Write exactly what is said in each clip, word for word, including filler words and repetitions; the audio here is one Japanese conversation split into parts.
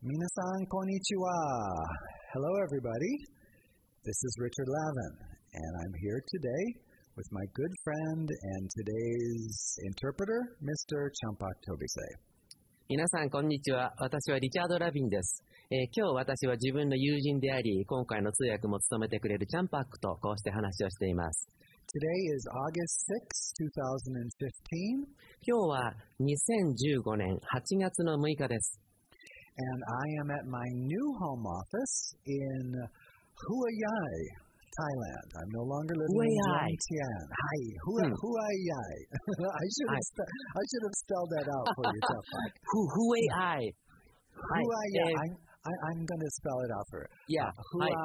Minasan konnichiwa. Hello, everybody. This is Richard Lavin, and I'm here today with my good friend and today's interpreter, Mister Champak Tobise. 皆さん、こんにちは。私はリチャード・ラビンです。えー、今日私は自分の友人であり、今回の通訳も務めてくれるチャンパックとこうして話をしています。 Today is August sixth, twenty fifteen. 今日はにせんじゅうごねんはちがつのむいかです。 And I am at my new home office in Huayai, Thailand. I'm no longer living Huayai. in Vientiane. Hi, Hua, hmm. Huayai. I should have spe- I should have spelled that out for you, Champak. Huayai. Huayai. I'm, I, I'm going to spell it out for you. Yeah.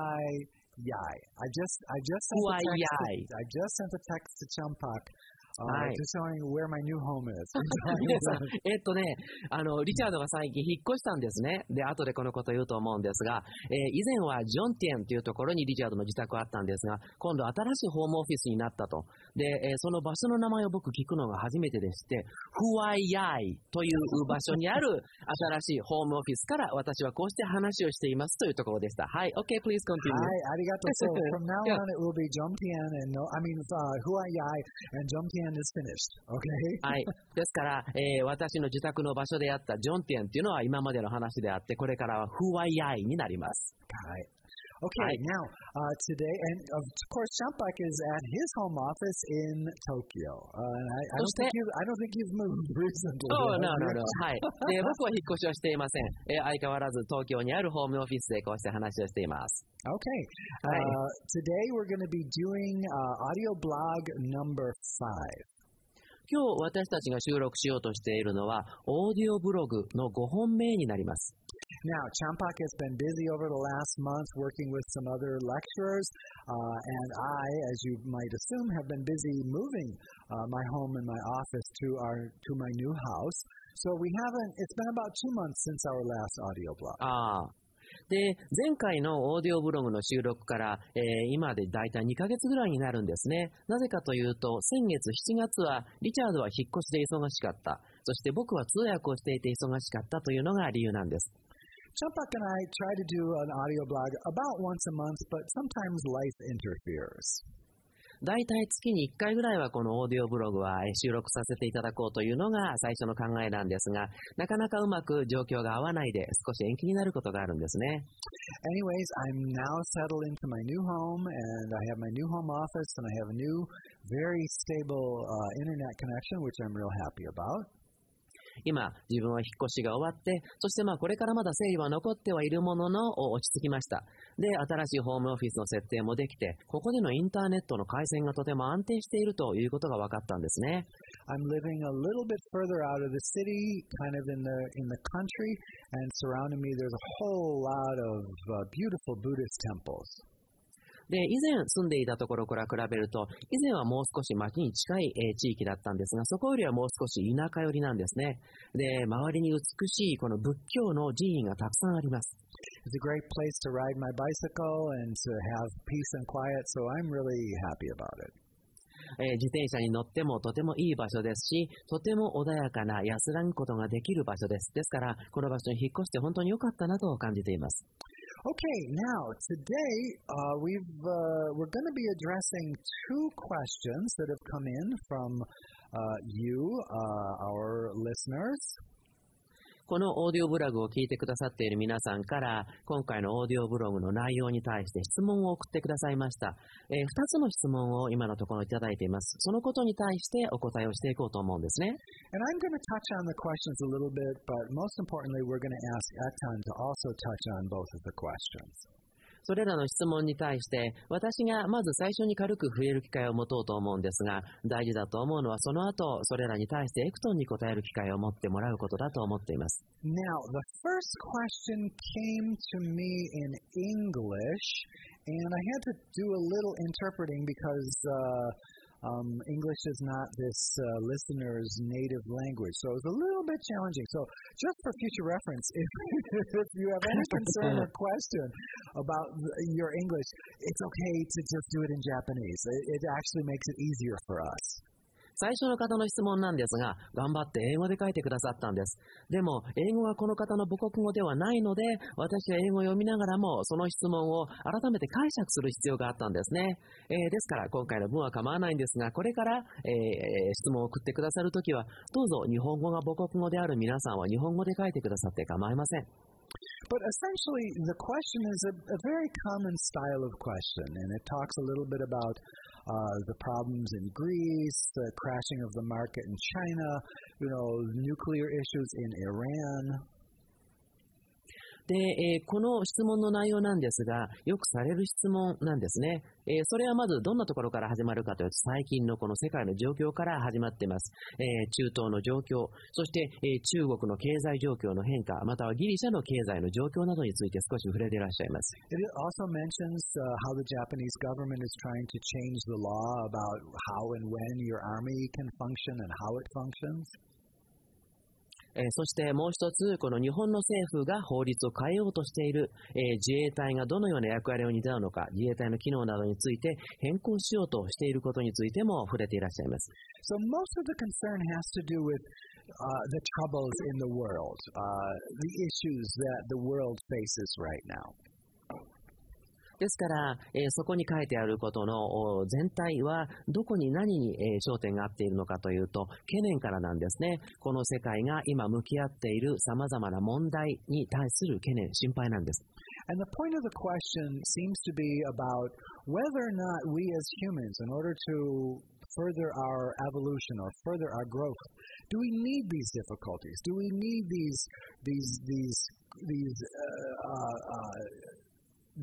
Huayai. I just I just sent a text. To, I just sent a text to Champak. Uh, just showing where my new home is. えっとね、あの、リチャードが最近引っ越したんですね。で、後でこのこと言うと思うんですが、えー、以前はジョンティエンというところにリチャードの自宅があったんですが、今度新しいホームオフィスになったと。で、えー、その場所の名前を僕聞くのが初めてでして、フワイヤイという場所にある新しいホームオフィスから私はこうして話をしていますというところでした。はい、OK, please continue. はい、ありがとう。So from now on it will be Jomtien and no, I mean, uh, Huayai and Jomtien is finished. Okay? はい。ですから、えー、私の自宅の場所であったジョンティエンっていうのは今までの話であって、これからはフワイヤイになります。 はい。Okay, now, uh, today, and of course, Champak is at his home office in Tokyo. Uh, and I, I, don't think you've, I don't think you've moved recently. Oh, no, no, no. はい。で、僕は引っ越しをしていません。えー、相変わらず東京にあるホームオフィスでこうして話をしています。 Okay. Uh, today we're going to be doing uh, audio blog number five. 今日私たちが収録しようとしているのは、オーディオブログのごほんめになります。 Now, Champak has been busy over the last month working with some other lecturers, uh, and I, as you might assume, have been busy moving uh, my home and my office to our to my new house. So we haven't, it's been about two months since our last audio blog. ああ。で、前回のオーディオブログの収録から、えー、今でだいたいにかげつぐらいになるんですね。なぜかというと、先月しちがつはリチャードは引っ越しで忙しかった。そして僕は通訳をしていて忙しかったというのが理由なんです。 Champak and I try to do an audio blog about once a month, but sometimes life interferes. だいたい月にいっかいぐらいはこのオーディオブログは収録させていただこうというのが最初の考えなんですが、なかなかうまく状況が合わないで少し延期になることがあるんですね。 Anyways, I'm now settled into my new home and I have my new home office and I have a new, very stable uh, internet connection, which I'm real happy about. 今、自分は引っ越しが終わって、そしてまあこれからまだ整理は残ってはいるものの落ち着きました。で、新しいホームオフィスの設定もできて、ここでのインターネットの回線がとても安定しているということが分かったんですね。 I'm living a little bit further out of the city, kind of in the in the country, and surrounding me there's a whole lot of uh, beautiful Buddhist temples. で、以前住んでいたところから比べると、以前はもう少し町に近い、えー、地域だったんですが、そこよりはもう少し田舎寄りなんですね。で、周りに美しいこの仏教の寺院がたくさんあります。 It's a great place to ride my bicycle and to have peace and quiet, so I'm really happy about it. えー、自転車に乗ってもとてもいい場所ですし、とても穏やかな安らぐことができる場所です。ですから、この場所に引っ越して本当に良かったなと感じています。 Okay, now today uh, we've uh, we're going to be addressing two questions that have come in from uh, you, uh, our listeners. このオーディオブログを聞いてくださっている皆さんから、今回のオーディオブログの内容に対して質問を送ってくださいました。えー、ふたつの質問を今のところいただいています。そのことに対してお答えをしていこうと思うんですね。 And I'm going to touch on the questions a little bit, but most importantly, we're going to ask Etan to also touch on both of the questions. それらの質問に対して、私がまず最初に軽く触れる機会を持とうと思うんですが、大事だと思うのはその後、それらに対してエクトンに答える機会を持ってもらうことだと思っています。 Now, the first question came to me in English, and I had to do a little interpreting because uh, Um, English is not this uh, listener's native language, so it was a little bit challenging. So just for future reference, if, if you have any concern or question about your English, it's okay to just do it in Japanese. It, it actually makes it easier for us. 最初の方の質問なんですが、頑張って英語で書いてくださったんです。でも、英語がこの方の母国語ではないので、私は英語を読みながらも、その質問を改めて解釈する必要があったんですね。えー、ですから、今回の文は構わないんですが、これから、えー、質問を送ってくださるときは、どうぞ日本語が母国語である皆さんは日本語で書いてくださって構いません。 But essentially, the question is a, a very common style of question, and it talks a little bit about uh, the problems in Greece, the crashing of the market in China, you know, nuclear issues in Iran. で、えー、この質問の内容なんですが、よくされる質問なんですね。えー、それはまずどんなところから始まるかというと、最近のこの世界の状況から始まっています。えー、中東の状況、そして、えー、中国の経済状況の変化、またはギリシャの経済の状況などについて少し触れていらっしゃいます。 It also mentions uh, how the Japanese government is trying to change the law about how and when your army can function and how it functions. えー、そしてもう一つ、この日本の政府が法律を変えようとしている、えー、自衛隊がどのような役割を担うのか、自衛隊の機能などについて変更しようとしていることについても触れていらっしゃいます。 So most of the concern has to do with uh, the troubles in the world, uh, the issues that the world faces right now. ですから、えー、そこに書いてあることの全体はどこに何に、えー、焦点が合っているのかというと、懸念からなんですね。この世界が今向き合っている様々な問題に対する懸念、心配なんです。 And the point of the question seems to be about whether or not we as humans, in order to further our evolution or further our growth, do we need these difficulties? Do we need these these these these uh, uh, uh,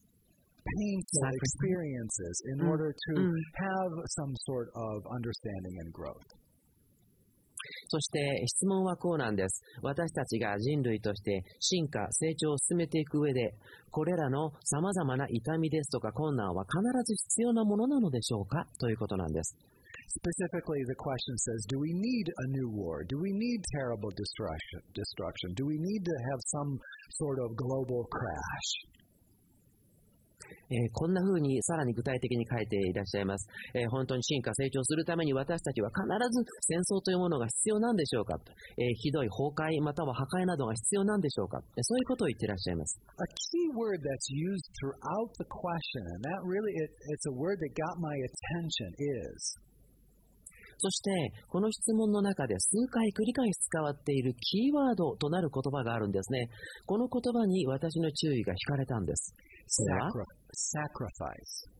painful experiences in order to have some sort of understanding and growth. そして質問はこうなんです。私たちが人類として進化、成長を進めていく上で、これらの様々な痛みですとか困難は必ず必要なものなのでしょうかということなんです。 Specifically, the question says, do we need a new war? Do we need terrible destruction? destruction? Do we need to have some sort of global crash? えー、こんな風にさらに具体的に書いていらっしゃいます。えー、本当に進化成長するために私たちは必ず戦争というものが必要なんでしょうか、えー、ひどい崩壊または破壊などが必要なんでしょうか、そういうことを言っていらっしゃいます。 A key word that's used throughout the question, and that really it, it's a word that got my attention, is そして、この質問の中で数回繰り返し使われているキーワードとなる言葉があるんですね。この言葉に私の注意が引かれたんです。それは sacrifice.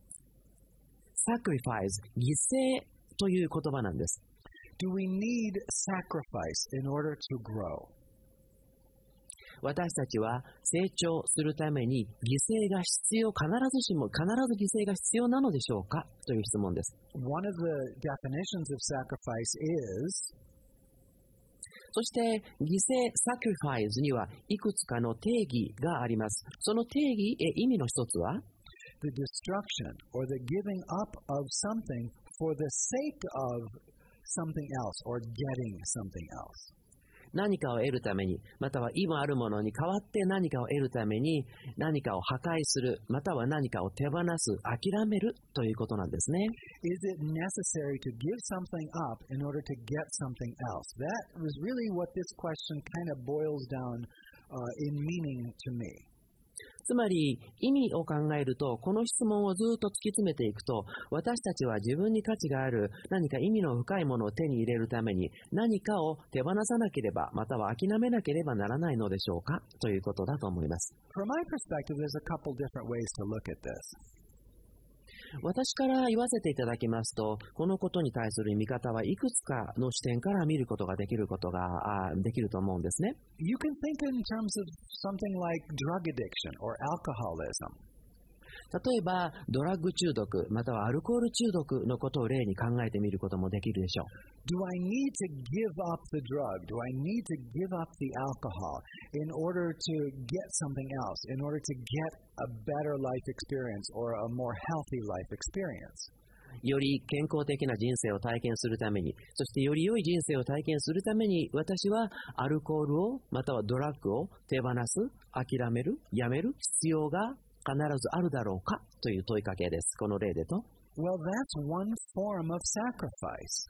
sacrifice 犠牲という言葉なんです。 Do we need sacrifice in order to grow? 私たちは成長するために犠牲が必要、必ずしも必ず犠牲が必要なのでしょうかという質問です。 One of the definitions of sacrifice is そして犠牲 sacrifice にはいくつかの定義があります。その定義、え意味の一つは the destruction or the giving up of something for the sake of something else or getting something else. 何かを得るために、または今あるものに代わって何かを得るために何かを破壊する、または何かを手放す、諦めるということなんですね。 Is it necessary to give something up in order to get something else? That was really what this question kind of boils down uh, in meaning to me. つまり意味を考えると、この質問をずっと突き詰めていくと、私たちは自分に価値がある何か意味の深いものを手に入れるために何かを手放さなければ、または諦めなければならないのでしょうかということだと思います。 From my perspective, there's a couple different ways to look at this. 私から言わせていただきますと、このことに対する見方はいくつかの視点から見ることができることができると思うんですね。 You can think in terms of something like drug addiction or alcoholism. 例えば、ドラッグ中毒、またはアルコール中毒のことを例に考えてみることもできるでしょう。 Do I need to give up the drug? Do I need to give up the alcohol in order to get something else, in order to get a better life experience or a more healthy life experience? より健康的な人生を体験するために、そしてより良い人生を体験するために、私はアルコールを、またはドラッグを手放す、諦める、やめる必要が必ずあるだろうかという問いかけです。この例でと。 Well, that's one form of sacrifice.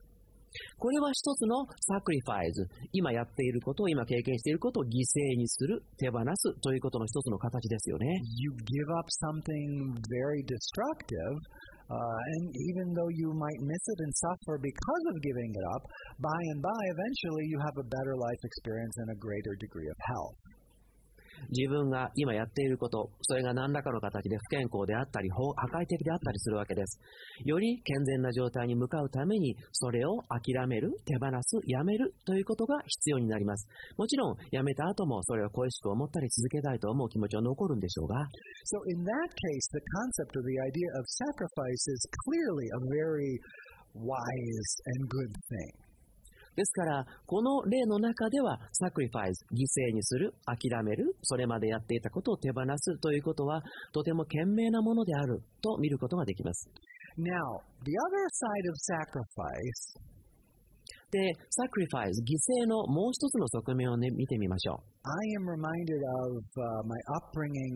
これは一つのサクリファイズ、今やっていることを、今経験していることを犠牲にする、手放すということの一つの形ですよね。 You give up something very destructive, uh, and even though you might miss it and suffer because of giving it up, by and by, eventually you have a better life experience and a greater degree of health. 自分が今やっていること、それが何らかの形で不健康であったり、破壊的であったりするわけです。より健全な状態に向かうために、それを諦める、手放す、やめるということが必要になります。もちろん、やめた後もそれを恋しく思ったり続けたいと思う気持ちは残るんでしょうが。 So in that case, the concept or the idea of sacrifice is clearly a very wise and good thing. ですから、この例の中では、サクリファイズ、犠牲にする、諦める、それまでやっていたことを手放すということは、とても賢明なものであると見ることができます。 Now, the other side of sacrifice で、サクリファイズ、犠牲のもう一つの側面を、ね、見てみましょう。 I am reminded of uh, my upbringing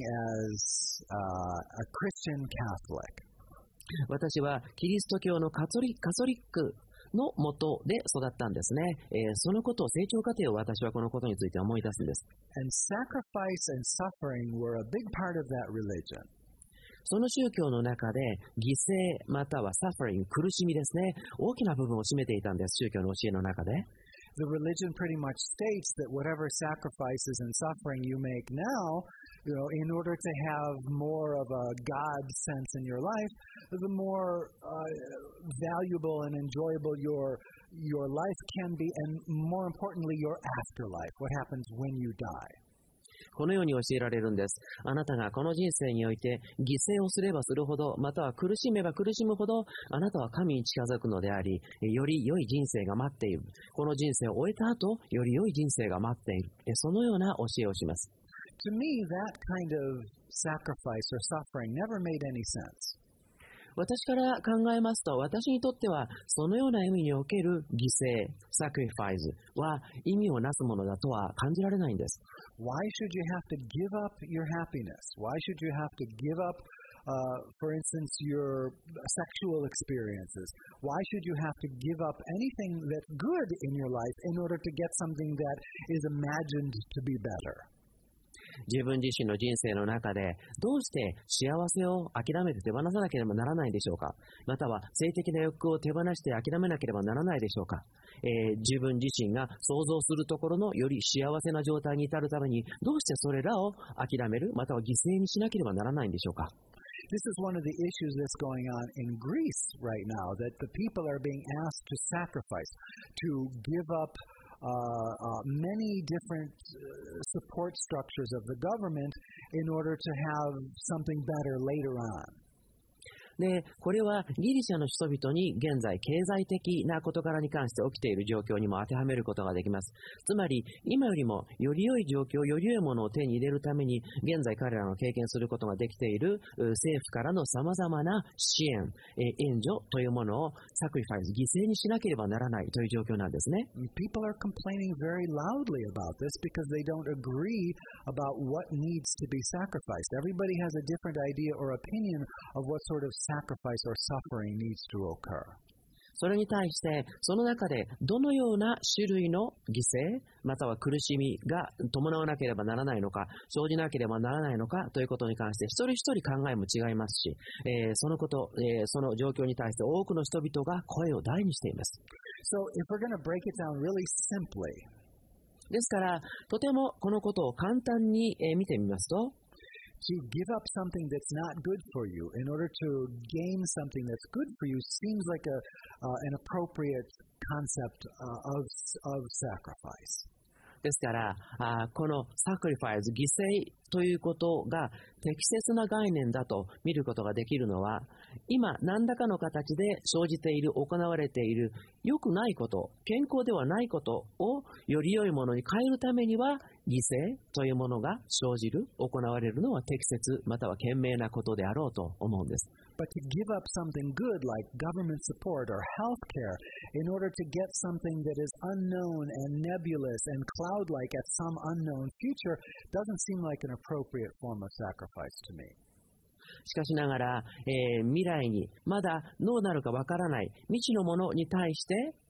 as uh, a Christian Catholic. 私はキリスト教のカトリ、カトリックのもとで育ったんですね、えー、そのことを、成長過程を私はこのことについて思い出すんです。 And sacrifice and suffering were a big part of that religion. その宗教の中で犠牲または suffering 苦しみですね、大きな部分を占めていたんです、宗教の教えの中で。 The religion pretty much states that whatever sacrifices and suffering you make now, you know, in order to have more of a God sense in your life, the more uh, valuable and enjoyable your your life can be, and more importantly, your afterlife, what happens when you die. このように教えられるんです。あなたがこの人生において犠牲をすればするほど、または苦しめば苦しむほど、あなたは神に近づくのであり、より良い人生が待っている。この人生を終えた後、より良い人生が待っている。そのような教えをします。 To me, that kind of sacrifice or suffering never made any sense. 私から考えますと、私にとってはそのような意味における犠牲、サクリファイズは意味をなすものだとは感じられないんです。 Why should you have to give up your happiness? Why should you have to give up, uh, for instance, your sexual experiences? Why should you have to give up anything that's good in your life in order to get something that is imagined to be better? 自分自身の人生の中でどうして幸せを諦めて手放さなければならないでしょうか。または性的な欲を手放して諦めなければならないでしょうか。えー、自分自身が想像するところのより幸せな状態に至るためにどうしてそれらを諦めるまたは犠牲にしなければならないんでしょうか。 This is one of the issues that's going on in Greece right now, that the people are being asked to sacrifice, to give up Uh, uh, many different uh, support structures of the government in order to have something better later on. で、これはギリシャの人々に現在経済的な事柄に関して起きている状況にも当てはめることができます。つまり、今よりもより良い状況、より良いものを手に入れるために、現在彼らが経験することができている政府からの様々な支援、援助というものをサクリファイス、犠牲にしなければならないという状況なんですね。 People are complaining very loudly about this because they don't agree about what needs to be sacrificed. Everybody has a different idea or opinion of what sort of sacrifice or suffering needs to occur. それに対して、その中でどのような種類の犠牲、または苦しみが伴わなければならないのか、生じなければならないのかということに関して、一人一人考えも違いますし、えー、そのこと、えー、その状況に対して多くの人々が声を大にしています。 So, if we're going to break it down really simply, ですから、とてもこのことを簡単に、えー、見てみますと、 to give up something that's not good for you in order to gain something that's good for you seems like a, uh, an appropriate concept uh, of, of sacrifice. ですから、あこのサクリファイス、犠牲ということが適切な概念だと見ることができるのは、今何らかの形で生じている、行われている良くないこと、健康ではないことをより良いものに変えるためには、犠牲というものが生じる、行われるのは適切、または賢明なことであろうと思うんです。 But to give up something good like government support or health care in order to get something that is unknown and nebulous and cloud-like at some unknown future doesn't seem like an appropriate form of sacrifice to me. しかしながら、えー、未来にまだどうなるかわからない未知のものに対して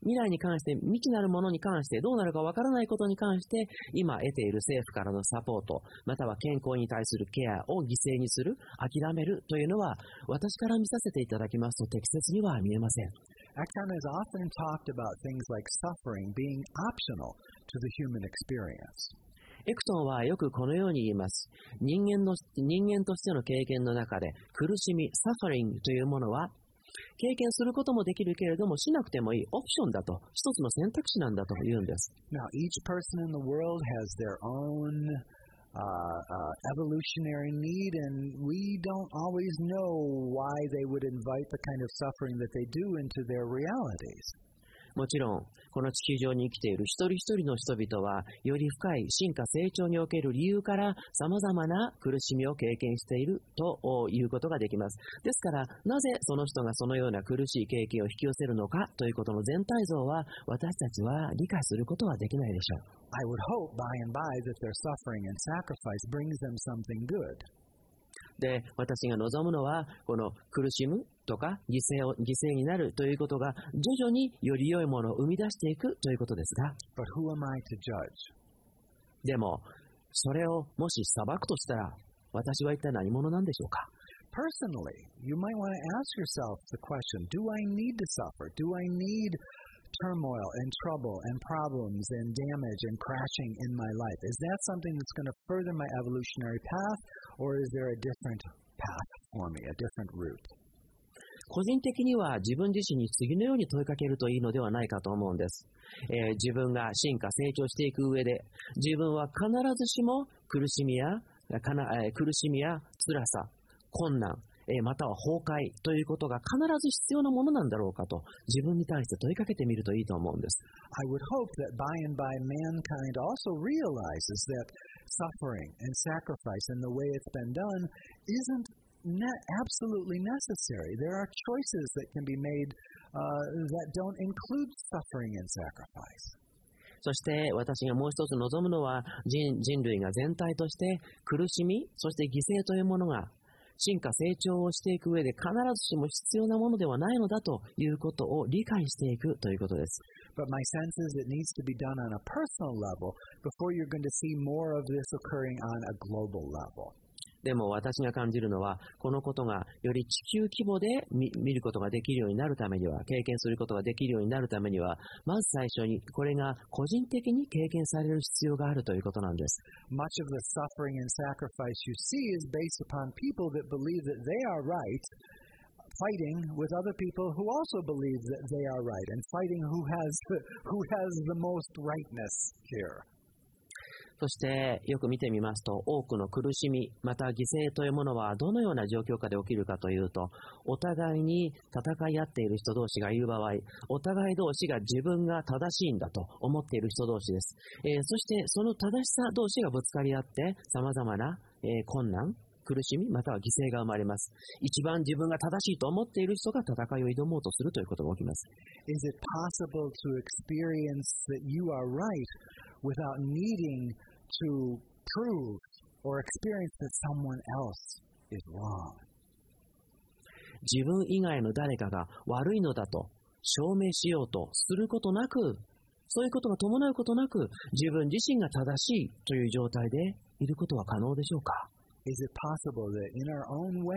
未来に関して、未知なるものに関して、どうなるかわからないことに関して、今得ている政府からのサポート、または健康に対するケアを犠牲にする、諦めるというのは、私から見させていただきますと適切には見えません。 Akhtan has often talked about things like suffering being optional to the human experience. エクトンはよくこのように言います。人間の、人間としての経験の中で苦しみ、サファリングというものは経験することもできるけれどもしなくてもいいオプションだと、一つの選択肢なんだと言うんです。 Now, each person in the world has their own uh, uh, evolutionary need, and we don't always know why they would invite the kind of suffering that they do into their realities. もちろん、この地球上に生きている一人一人の人々は、より深い進化成長における理由から様々な苦しみを経験しているということができます。ですから、なぜその人がそのような苦しい経験を引き寄せるのかということの全体像は、私たちは理解することはできないでしょう。 I would hope by and by that their suffering and sacrifice brings them something good. で、私が望むのは、この苦しむとか犠牲を、犠牲になるということが徐々により良いものを生み出していくということですが、 But who am I to judge? でも、それをもし裁くとしたら、私は一体何者なんでしょうか。 Personally, you might want to ask yourself the question, do I need to suffer? Do I need turmoil and trouble and problems and damage and crashing in my life? Is that something that's going to further my evolutionary path, or is there a different path for me, a different route? 個人的には自分自身に次のように問いかけるといいのではないかと思うんです。えー、自分が進化成長していく上で、自分は必ずしも苦しみや、かなえー、苦しみや辛さ、困難、えー、または崩壊ということが必ず必要なものなんだろうかと自分に対して問いかけてみるといいと思うんです。 I would hope that by and by mankind also realizes that suffering and sacrifice and the way it's been done isn't ne- absolutely necessary. There are choices that can be made uh, that don't include suffering and sacrifice. そして私がもう一つ望むのは 人, 人類が全体として苦しみ、そして犠牲というものが進化成長をしていく上で必ずしも必要なものではないのだということを理解していくということです。 But my sense is it needs to be done on a personal level before you're going to see more of this occurring on a global level. でも私が感じるのは、このことがより地球規模で 見, 見ることができるようになるためには、経験することができるようになるためには、まず最初にこれが個人的に経験される必要があるということなんです。 Much of the suffering and sacrifice you see is based upon people that believe that they are right, fighting with other people who also believe that they are right, and fighting who has the, who has the most rightness here. そしてよく見てみますと、多くの苦しみ、また犠牲というものはどのような状況下で起きるかというと、お互いに戦い合っている人同士がいる場合、お互い同士が自分が正しいんだと思っている人同士です。えー、そしてその正しさ同士がぶつかり合って、様々な、えー、困難、苦しみ、または犠牲が生まれます。一番自分が正しいと思っている人が戦いを挑もうとするということが起きます。 Is it possible to experience that you are right without needing to prove or experience that someone else is wrong? 自分以外の誰かが悪いのだと証明しようとすることなく、そういうことが伴うことなく、自分自身が正しいという状態でいることは可能でしょうか？ Is it possible that in our own way,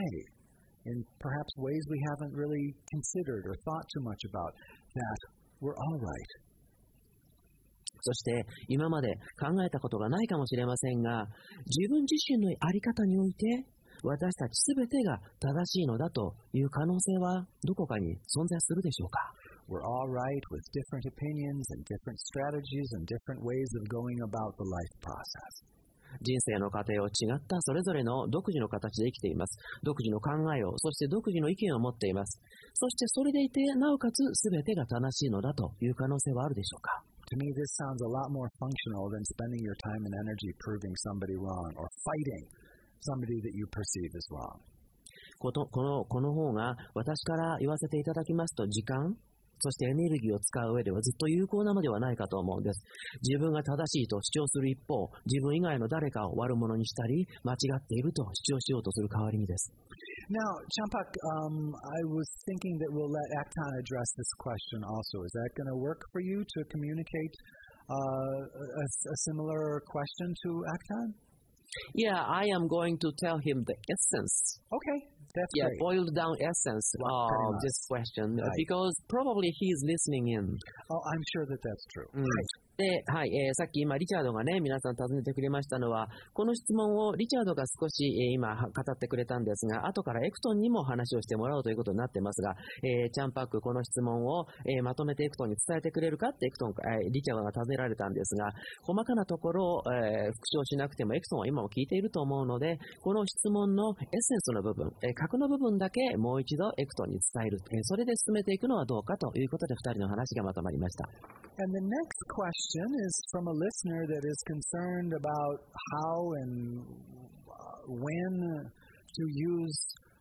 in perhaps ways we haven't really considered or thought too much about, that we're all right? そして今まで考えたことがないかもしれませんが、自分自身の在り方において私たちすべてが正しいのだという可能性はどこかに存在するでしょうか？ We're all right with different opinions and different strategies and different ways of going about the life process. 人生の過程を違ったそれぞれの独自の形で生きています。独自の考えを、そして独自の意見を持っています。そしてそれでいて、なおかつ全てが正しいのだという可能性はあるでしょうか？ To me, this sounds a lot more functional than spending your time and energy proving somebody wrong or fighting somebody that you perceive as wrong. この、この、この方が私から言わせていただきますと、時間、そしてエネルギーを使う上ではずっと有効なのではないかと思うんです。自分が正しいと主張する一方、自分以外の誰かを悪者にしたり、間違っていると主張しようとする代わりにです。 Now, Champak, um, I was thinking that we'll let Aktan address this question also. Is that going to work for you to communicate uh, a, a similar question to Aktan? Yeah, I am going to tell him the essence. Okay, that's yeah, great. boiled down essence of this question, right. because probably he is listening in. Oh, I'm sure that that's true. Mm. で、はい、えー、さっき今、リチャードがね、皆さん尋ねてくれましたのは、この質問をリチャードが少し、えー、今語ってくれたんですが、後からエクトンにも話をしてもらおうということになってますが、えー、チャンパック、この質問を、えー、まとめてエクトンに伝えてくれるかってエクトン、えー、リチャードが尋ねられたんですが、細かなところを、えー、復唱しなくてもエクトンは今も聞いていると思うので、この質問のエッセンスの部分、えー、核の部分だけもう一度エクトンに伝える、えー、それで進めていくのはどうかということでふたりの話がまとまりました。 And the next question is from a listener that is concerned about how and when to use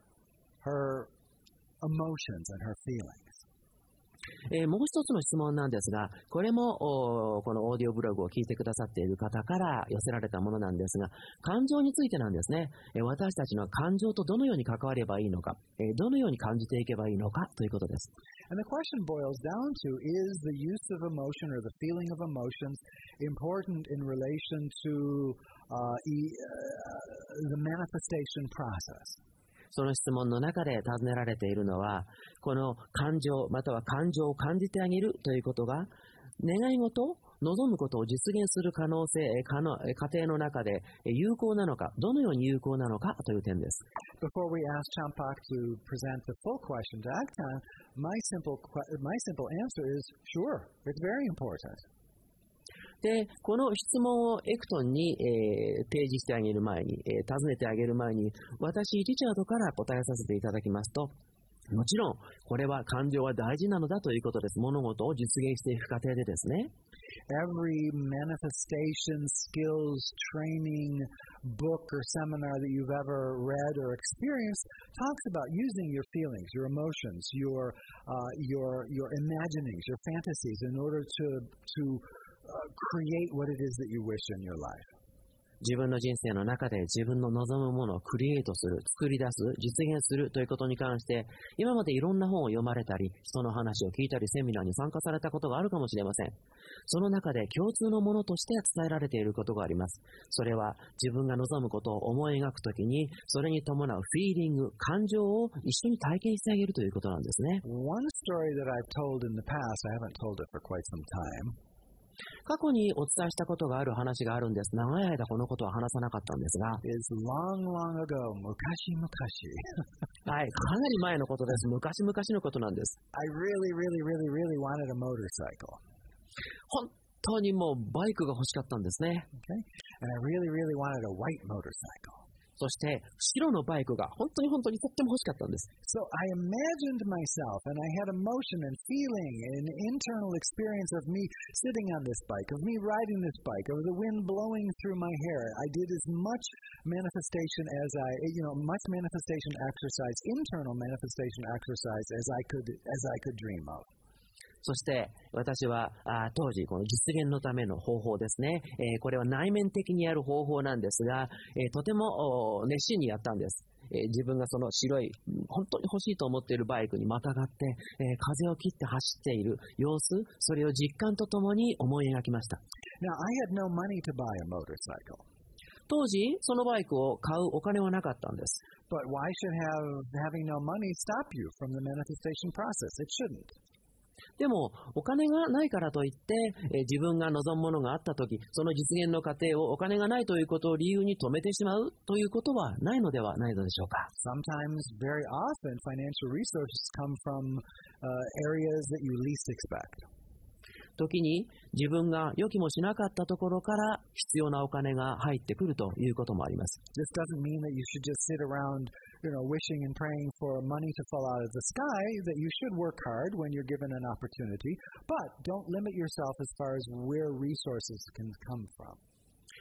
her emotions and her feelings. えー、もう一つの質問なんですが、これもこのオーディオブログを聞いてくださっている方から寄せられたものなんですが、感情についてなんですね。えー、私たちの感情とどのように関わればいいのか、えー、どのように感じていけばいいのかということです。 And the question boils down to, is the use of emotion or the feeling of emotions important in relation to uh, e, uh, the manifestation process? その質問の中で尋ねられているのは、この感情または感情を感じてあげるということが、願い事、望むことを実現する可能性、可能、過程の中で有効なのか、どのように有効なのかという点です。 Before we ask Champak to present the full question to Aktan, my simple, my simple answer is, sure, it's very important. で、この質問をエクトンに、えー、提示してあげる前に、えー、尋ねてあげる前に、私、リチャードから答えさせていただきますと、もちろん、これは感情は大事なのだということです。物事を実現していく過程でですね。 Every manifestation, skills, training, book or seminar that you've ever read or experienced talks about using your feelings, your emotions, your, uh, your, your imaginings, your fantasies in order to, to Uh, create what it is that you wish in your life. 自分の人生の中で自分の望むものをクリエイトする、作り出す、実現するということに関して、今までいろんな本を読まれたり、人の話を聞いたり、セミナーに参加されたことがあるかもしれません。その中で共通のものとして伝えられていることがあります。それは自分が望むことを思い描くときに、それに伴うフィーリング、感情を一緒に体験してあげるということなんですね。 One story that I've told in the past, I haven't told it for quite some time. 過去にお伝えしたことがある話があるんです。長い間このことは話さなかったんですが。 Is long, long ago, 昔々 はい、かなり前のことです。昔々のことなんです。 I really, really, really, really wanted a motorcycle. 本当にもうバイクが欲しかったんですね。 Okay? And I really, really wanted a white motorcycle. そして白のバイクが本当に本当にとっても欲しかったんです。 So I imagined myself and I had emotion and feeling and internal experience of me sitting on this bike, of me riding this bike, of the wind blowing through my hair. I did as much manifestation as I, you know, much manifestation exercise, internal manifestation exercise as I could, as I could dream of. そして私はあ当時この実現のための方法ですね、えー、これは内面的にやる方法なんですが、えー、とても熱心にやったんです。えー、自分がその白い本当に欲しいと思っているバイクにまたがって、えー、風を切って走っている様子、それを実感とともに思い描きました。 Now, I had no money to buy a motorcycle. 当時そのバイクを買うお金はなかったんです。 But why should have having no money stop you from the manifestation process? It shouldn't. でもお金がないからといって、えー、自分が望むものがあったとき、その実現の過程をお金がないということを理由に止めてしまうということはないのではないのでしょうか。 Sometimes, very often, financial resources come from uh, areas that you least expect. 時に自分が予期もしなかったところから必要なお金が入ってくるということもあります。 This doesn't mean that you should just sit around, you know, wishing and praying for money to fall out of the sky, that you should work hard when you're given an opportunity, but don't limit yourself as far as where resources can come from.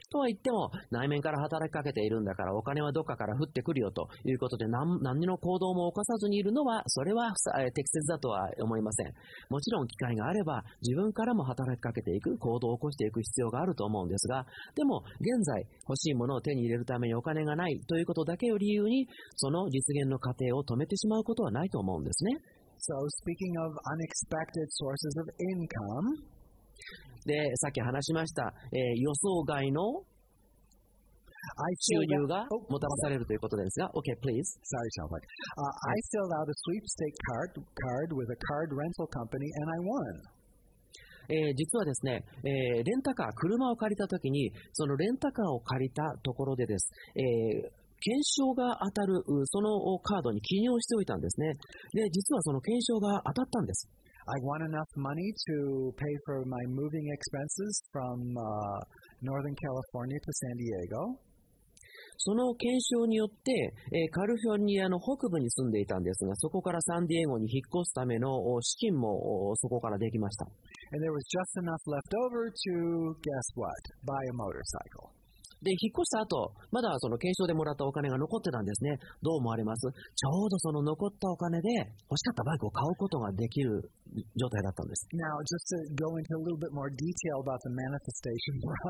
とは言っても、内面から働きかけているんだから、お金はどっかから降ってくるよということで、何, 何の行動も起こさずにいるのは、それは適切だとは思いません。もちろん機会があれば、自分からも働きかけていく、行動を起こしていく必要があると思うんですが、でも、現在欲しいものを手に入れるためにお金がないということだけを理由に、その実現の過程を止めてしまうことはないと思うんですね。 So, speaking of unexpected sources of income, で、さっき話しました、えー、予想外の収入がもたらされるということですが、OK, please. Sorry, Shalvak. Uh, I filled out a sweepstake card, card with a card rental company and I won. えー、実はですね、えー、レンタカー、車を借りたときに、そのレンタカーを借りたところでです、えー検証が当たる、そのカードに記入をしておいたんですね。で、実はその検証が当たったんです。 I won enough money to pay for my moving expenses from uh, Northern California to San Diego. その検証によって、えー、カリフォルニアの北部に住んでいたんですが、そこからサンディエゴに引っ越すための資金もそこからできました。 And there was just enough left over to, guess what, buy a motorcycle. で、引っ越した後、まだその検証でもらったお金が残ってたんですね。どう思われます？ちょうどその残ったお金で欲しかったバイクを買うことができる状態だったんです。 Now, just to go into a little bit more detail about the manifestation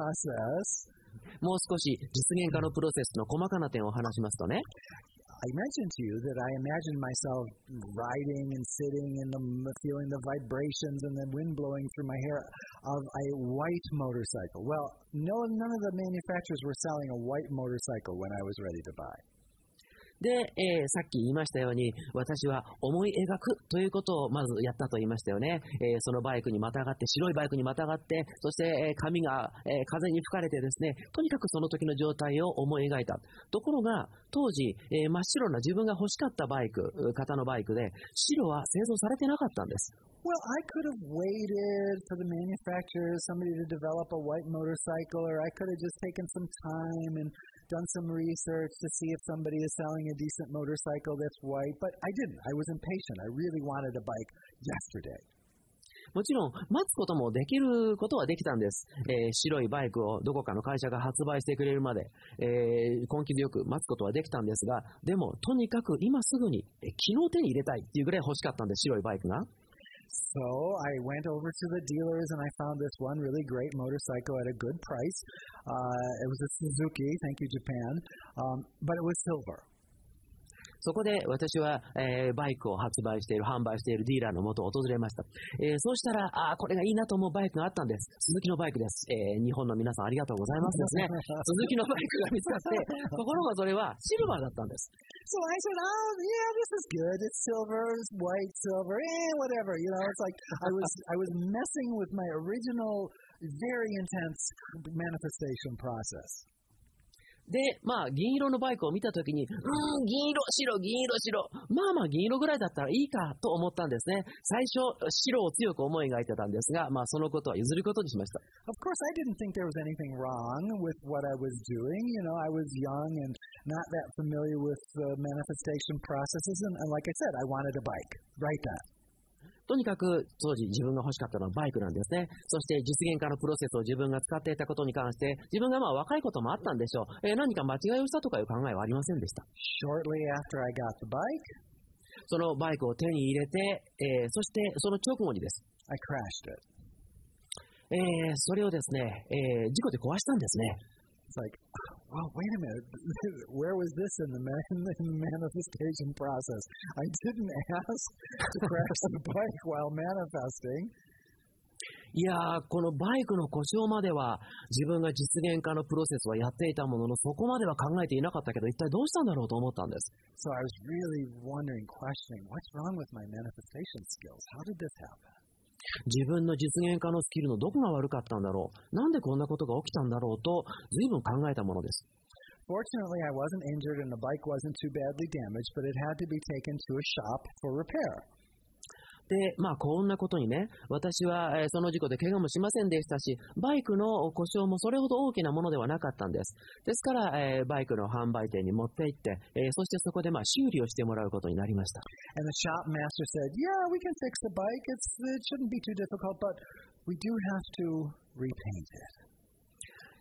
process. もう少し実現化のプロセスの細かな点を話しますとね。 I mentioned to you that I imagined myself riding and sitting and the, feeling the vibrations and the wind blowing through my hair of a white motorcycle. Well, no, none of the manufacturers were selling a white motorcycle when I was ready to buy. で、えー、さっき言いましたように、私は思い描くということをまずやったと言いましたよね。えー、そのバイクにまたがって、白いバイクにまたがって、そして、えー、髪が、えー、風に吹かれてですね、とにかくその時の状態を思い描いた。ところが、当時、えー、真っ白な自分が欲しかったバイク、型のバイクで、白は製造されてなかったんです。 Well, I could have waited for the manufacturer, somebody to develop a white motorcycle, or I could have just taken some time and done some research to see if somebody is selling a decent motorcycle that's white, but I didn't. I was impatient. I really wanted a bike yesterday. もちろん、待つこともできることはできたんです。えー、白いバイクをどこかの会社が発売してくれるまで、えー、根気強く待つことはできたんですが、でも、とにかく今すぐに、えー、昨日手に入れたいっていうぐらい欲しかったんです、白いバイクが。 So I went over to the dealers and I found this one really great motorcycle at a good price. Uh, it was a Suzuki, thank you Japan, um, but it was silver. そこで私は、えー、バイクを発売している、販売しているディーラーの元を訪れました。えー、そうしたら、あ、これがいいなと思うバイクがあったんです。スズキのバイクです。えー、日本の皆さんありがとうございますですね。スズキのバイクが見つかって、ところがそれはシルバーだったんです。 So I said, oh, yeah, this is good. It's silver, it's white, silver, eh, whatever. You know, it's like I was, I was messing with my original, very intense manifestation process. で、まあ、銀色のバイクを見たときに、うーん、銀色、白、銀色、白。まあまあ、銀色ぐらいだったらいいかと思ったんですね。最初、白を強く思い描いてたんですが、まあ、そのことは譲ることにしました。 Of course, I didn't think there was anything wrong with what I was doing. You know, I was young and not that familiar with the manifestation processes. And, and like I said, I wanted a bike. Right then. とにかく当時自分が欲しかったのはバイクなんですね。そして実現化のプロセスを自分が使っていたことに関して、自分がまあ若いこともあったんでしょう。えー、何か間違いをしたとかいう考えはありませんでした。 Shortly after I got the bike, そのバイクを手に入れて、えー、そしてその直後にです。 I crashed it. えー、それをですね、えー、事故で壊したんですね。 It's like, well, wait a minute. Where was this in the, man, in the manifestation process? I didn't ask to crash the bike while manifesting. いやー、このバイクの故障までは自分が実現化のプロセスはやっていたものの、そこまでは考えていなかったけど、一体どうしたんだろうと思ったんです。 So I was really wondering, questioning, what's wrong with my manifestation skills? How did this happen? 自分の実現化のスキルのどこが悪かったんだろう、なんでこんなことが起きたんだろうと随分考えたものです。 Fortunately, I wasn't injured and the bike wasn't too badly damaged, but it had to be taken to a shop for repair. で、まあ、こんなことにね、私は、えー、その事故で怪我もしませんでしたし、バイクの故障もそれほど大きなものではなかったんです。ですから、えー、バイクの販売店に持って行って、えー、そしてそこでまあ修理をしてもらうことになりました。 And the shop master said, "Yeah, we can fix the bike. It's, it shouldn't be too difficult, but we do have to repaint it."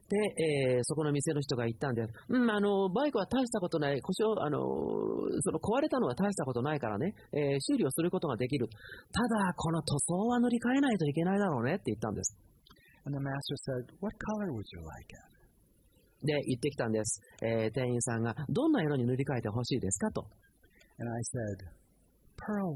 で、えー、そこの店の人が言ったんで、うん、あの、バイクは大したことない、故障、あの、その壊れたのは大したことないからね、えー、修理をすることができる。ただ、この塗装は塗り替えないといけないだろうねって言ったんです。 And the master said, "What color would you like it?" で、言ってきたんです。えー、店員さんが、どんな色に塗り替えてほしいですかと。 And I said, "Pearl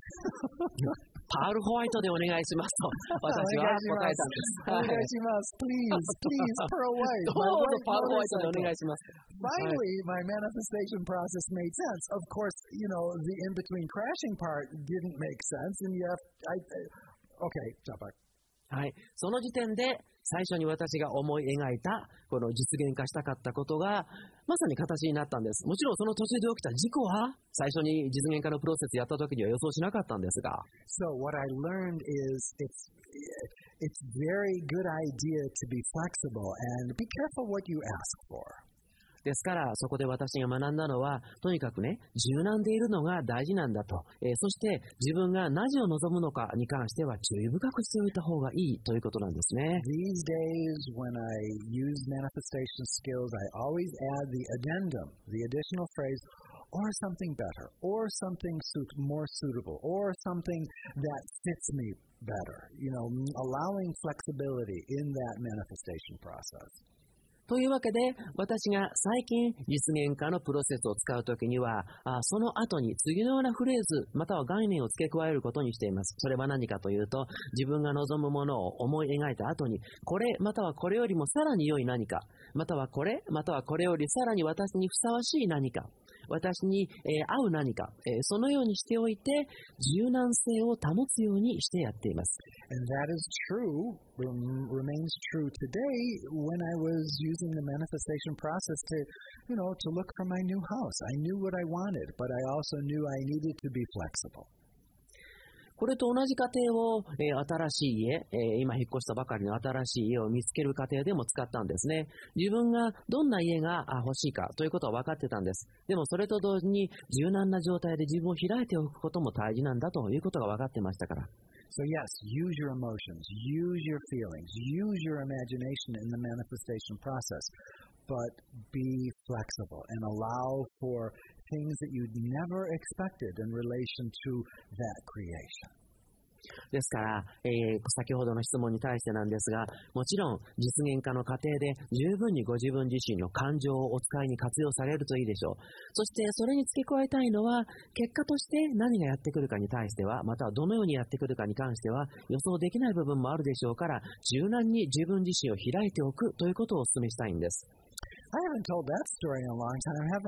white." パールホワイトでお願いしますと、私は答えたんです。 お願いします。Please, please, pearl white. どうぞパールホワイトでお願いします。 Finally, my manifestation process made sense. Of course, you know, the in-between crashing part didn't make sense, and you have, I, I, okay, jump back. はい。その時点で、最初に私が思い描いた、この実現化したかったことが、まさに形になったんです。もちろんその途中で起きた事故は、最初に実現化のプロセスやった時には予想しなかったんですが。 So what I learned is it's, it's very good idea to be flexible and be careful what you ask for. ですから、そこで私が学んだのは、とにかくね、柔軟でいるのが大事なんだと。えー、そして、自分が何を望むのかに関しては注意深くしておいた方がいいということなんですね。 These days, when I use manifestation skills, I always add the addendum, the additional phrase, or something better, or something suit, more suitable, or something that fits me better. You know, allowing flexibility in that manifestation process. というわけで、私が最近実現化のプロセスを使うときには、あその後に次のようなフレーズ、または概念を付け加えることにしています。それは何かというと、自分が望むものを思い描いた後に、これ、またはこれよりもさらに良い何か、またはこれ、またはこれよりさらに私にふさわしい何か、私に、えー、合う何か、えー、そのようにしておいて、柔軟性を保つようにしてやっています。 And that is true, remains true today when I was using the manifestation process to, you know, to look for my new house. I knew what I wanted, but I also knew I needed to be flexible. これと同じ過程を、えー、新しい家、えー、今引っ越したばかりの新しい家を見つける過程でも使ったんですね。自分がどんな家が欲しいかということは分かってたんです。でもそれと同時に柔軟な状態で自分を開いておくことも大事なんだということが分かってましたから。 So yes, use your emotions, use your feelings, use your imagination in the manifestation process, but be flexible and allow for things that you'd never expected in relation to that creation. ですから、えー、先ほどの質問に対してなんですが、もちろん実現化の過程で十分にご自分自身の感情をお使いに活用されるといいでしょう。そしてそれに付け加えたいのは、結果として何がやってくるかに対しては、またはどのようにやってくるかに関しては予想できない部分もあるでしょうから、柔軟に自分自身を開いておくということをお勧めしたいんです。 I haven't told that story in a long time, have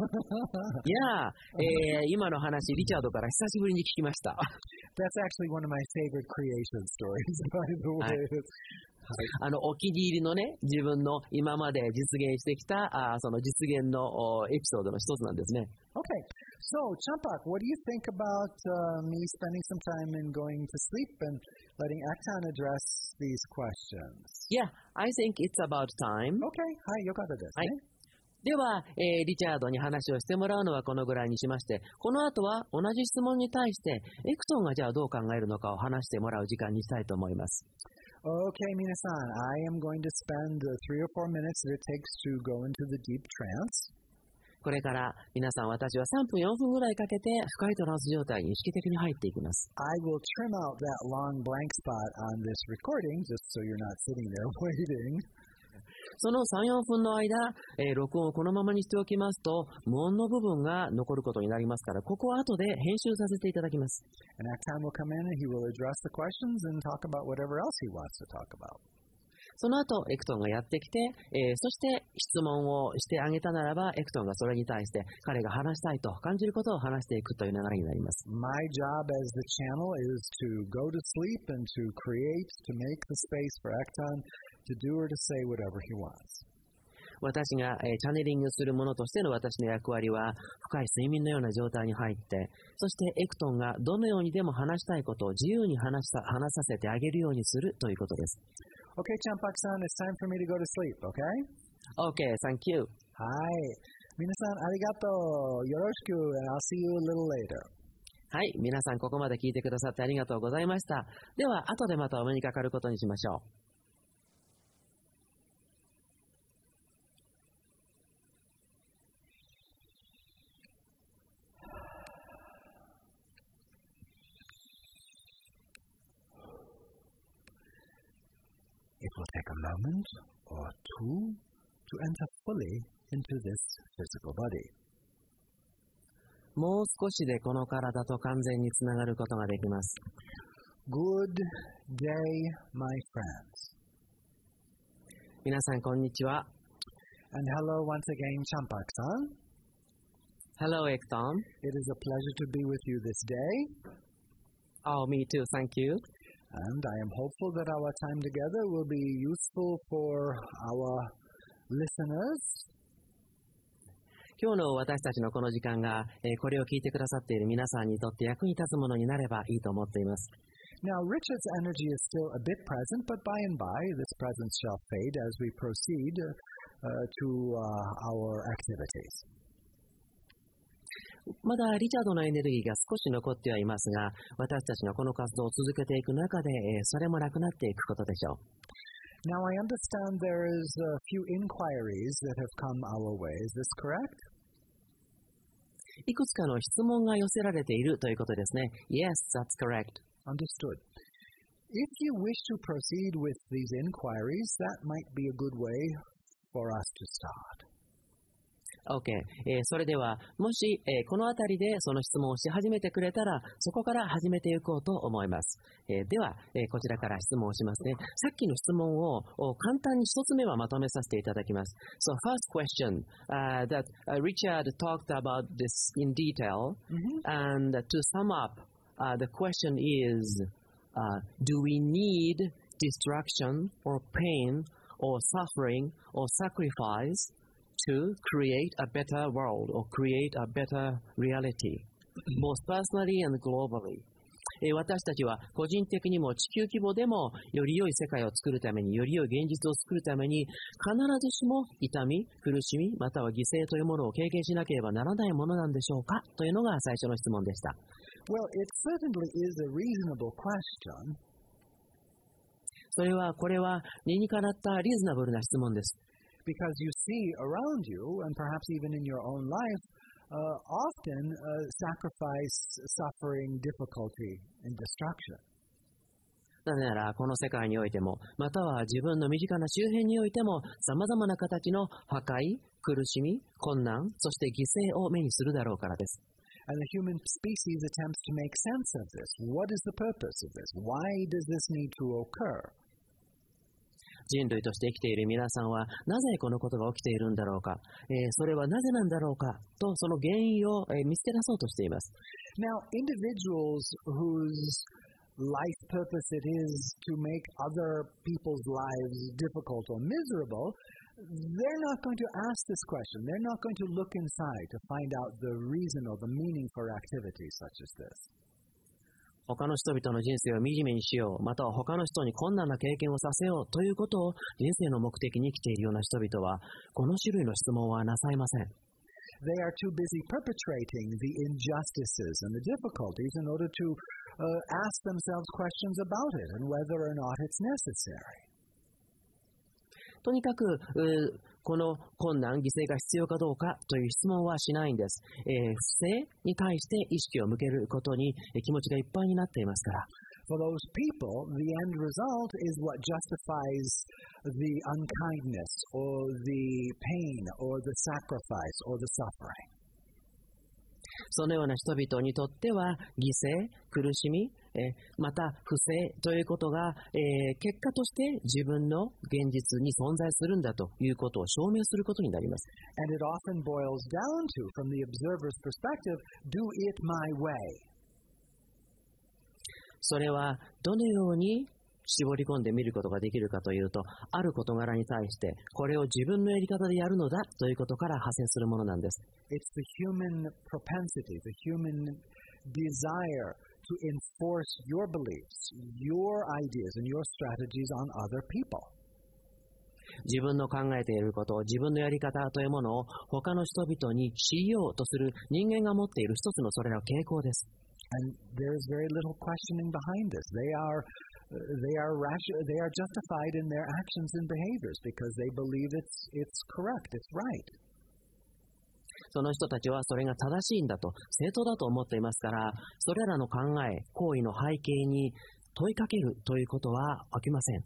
I? いやー、えー、今の話、リチャードから久しぶりに聞きました。 That's actually one of my favorite creation stories, by the way. はいあのお気に入りのね、自分の今まで実現してきたあその実現のエピソードの一つなんですね。 Okay, so Champak, what do you think about uh, me spending some time in going to sleep and letting Aktan address these questions? Yeah, I think it's about time. Okay, はい、よかったですね。 はいでは、えー、リチャードに話をしてもらうのはこのぐらいにしまして、この後は同じ質問に対して、エクトンがじゃあどう考えるのかを話してもらう時間にしたいと思います。 Okay, Minasan, I am going to spend the three or four minutes that it takes to go into the deep trance. これから皆さん私はさんぷんよんぷんぐらいかけて深いトランス状態に意識的に入っていきます。 I will trim out that long blank spot on this recording just so you're not sitting there waiting. そのさん、よんぷんの間、えー、録音をこのままにしておきますと、無音の部分が残ることになりますから、ここは後で編集させていただきます。 And Aktan will come in and he will address the questions and talk about whatever else he wants to talk about. その後、エクトンがやってきて、えー、そして質問をしてあげたならば、エクトンがそれに対して彼が話したいと感じることを話していくという流れになります。 My job as the channel is to go to sleep and to create, to make the space for Aktan to do or to say whatever he wants. 私が、えー、チャネリングするものとしての私の役割は、深い睡眠のような状態に入って、そしてエクトンがどのようにでも話したいことを自由に話さ、話させてあげるようにするということです。 Okay, Champak-san, it's time for me to go to sleep, okay? Okay, thank you. はい。皆さんありがとう。よろしく and I'll see you a little later. はい、皆さんここまで聞いてくださってありがとうございました。では、後でまたお目にかかることにしましょう。 moment or two to enter fully into this physical body. もう少しでこの体と完全につながることができます。 Good day, my friends. 皆さん、こんにちは。 And hello once again, Champak-san. Hello, Ekton. It is a pleasure to be with you this day. Oh, me too, thank you. And I am hopeful that our time together will be useful for our listeners. 今日の私たちのこの時間が、えー、これを聞いてくださっている皆さんにとって役に立つものになればいいと思っています。 Now, Richard's energy is still a bit present, but by and by this presence shall fade as we proceed uh, to uh, our activities. まだリチャードのエネルギーが少し残ってはいますが、私たちがこの活動を続けていく中で、えー、それもなくなっていくことでしょう。 Now, I understand there is a few inquiries that have come our way. Is this correct? いくつかの質問が寄せられているということですね。Yes, that's correct. Understood. If you wish to proceed with these inquiries, that might be a good way for us to start. OK、えー、それではもし、えー、このあたりでその質問をし始めてくれたらそこから始めていこうと思います、えー、では、えー、こちらから質問をしますね。さっきの質問を簡単に一つ目はまとめさせていただきます。 So first question、uh, that、uh, Richard talked about this in detail、mm-hmm. and to sum up、uh, the question is、uh, do we need destruction or pain or suffering or sacrifice to create a better world or create a better reality, both personally and globally. 私たちは個人的にも地球規模でもより良い世界を作るために、より良い現実を作るために、必ずしも痛み、苦しみ、または犠牲というものを経験しなければならないものなんでしょうかというのが最初の質問でした。 Well, it certainly is a reasonable question. それは、これは理にかなったリーズナブルな質問です。 Because you see around you, and perhaps even in your own life, uh, often uh, sacrifice, suffering, difficulty, and destruction. なぜなら、この世界においても、または自分の身近な周辺においても、様々な形の破壊、苦しみ、困難、そして犠牲を目にするだろうからです。 And the human species attempts to make sense of this. What is the purpose of this? Why does this need to occur? 人類として生きている皆さんはなぜこのことが起きているんだろうか、えー、それはなぜなんだろうかとその原因を、えー、見つけ出そうとしています。 Now, individuals whose life purpose it is to make other people's lives difficult or miserable, they're not going to ask this question. They're not going to look inside to find out the reason or the meaning for activities such as this. 他の人々の人生を惨めにしよう、または他の人に困難な経験をさせようということを人生の目的に生きているような人々は、この種類の質問はなさいません。 They are too busy perpetrating the injustices and the difficulties in order to、uh, ask themselves questions about it and whether or not it's necessary. とにかく、この困難、犠牲が必要かどうかという質問はしないんです。えー、不正に対して意識を向けることに気持ちがいっぱいになっていますから。 For those people, the end result is what justifies the unkindness or the pain or the sacrifice or the suffering. そのような人々にとっては犠牲、苦しみ、えまた不正ということが、えー、結果として自分の現実に存在するんだということを証明することになります。 And it often boils down to, from the observer's perspective, do it my way. それはどのように絞り込んで見ることができるかというと、ある事柄に対してこれを自分のやり方でやるのだということから派生するものなんです。 It's the human propensity, the human desire to enforce your beliefs, your ideas, and your strategies on other people. 自分の考えていること、自分のやり方というものを他の人々に強いようとする人間が持っている一つのそれらの傾向です。 And there is very little questioning behind this. They are, they are rational. They are justified in their actions and behaviors because they believe it's it's correct, it's right. その人たちはそれが正しいんだと、正当だと思っていますから、それらの考え、行為の背景に問いかけるということは起きません。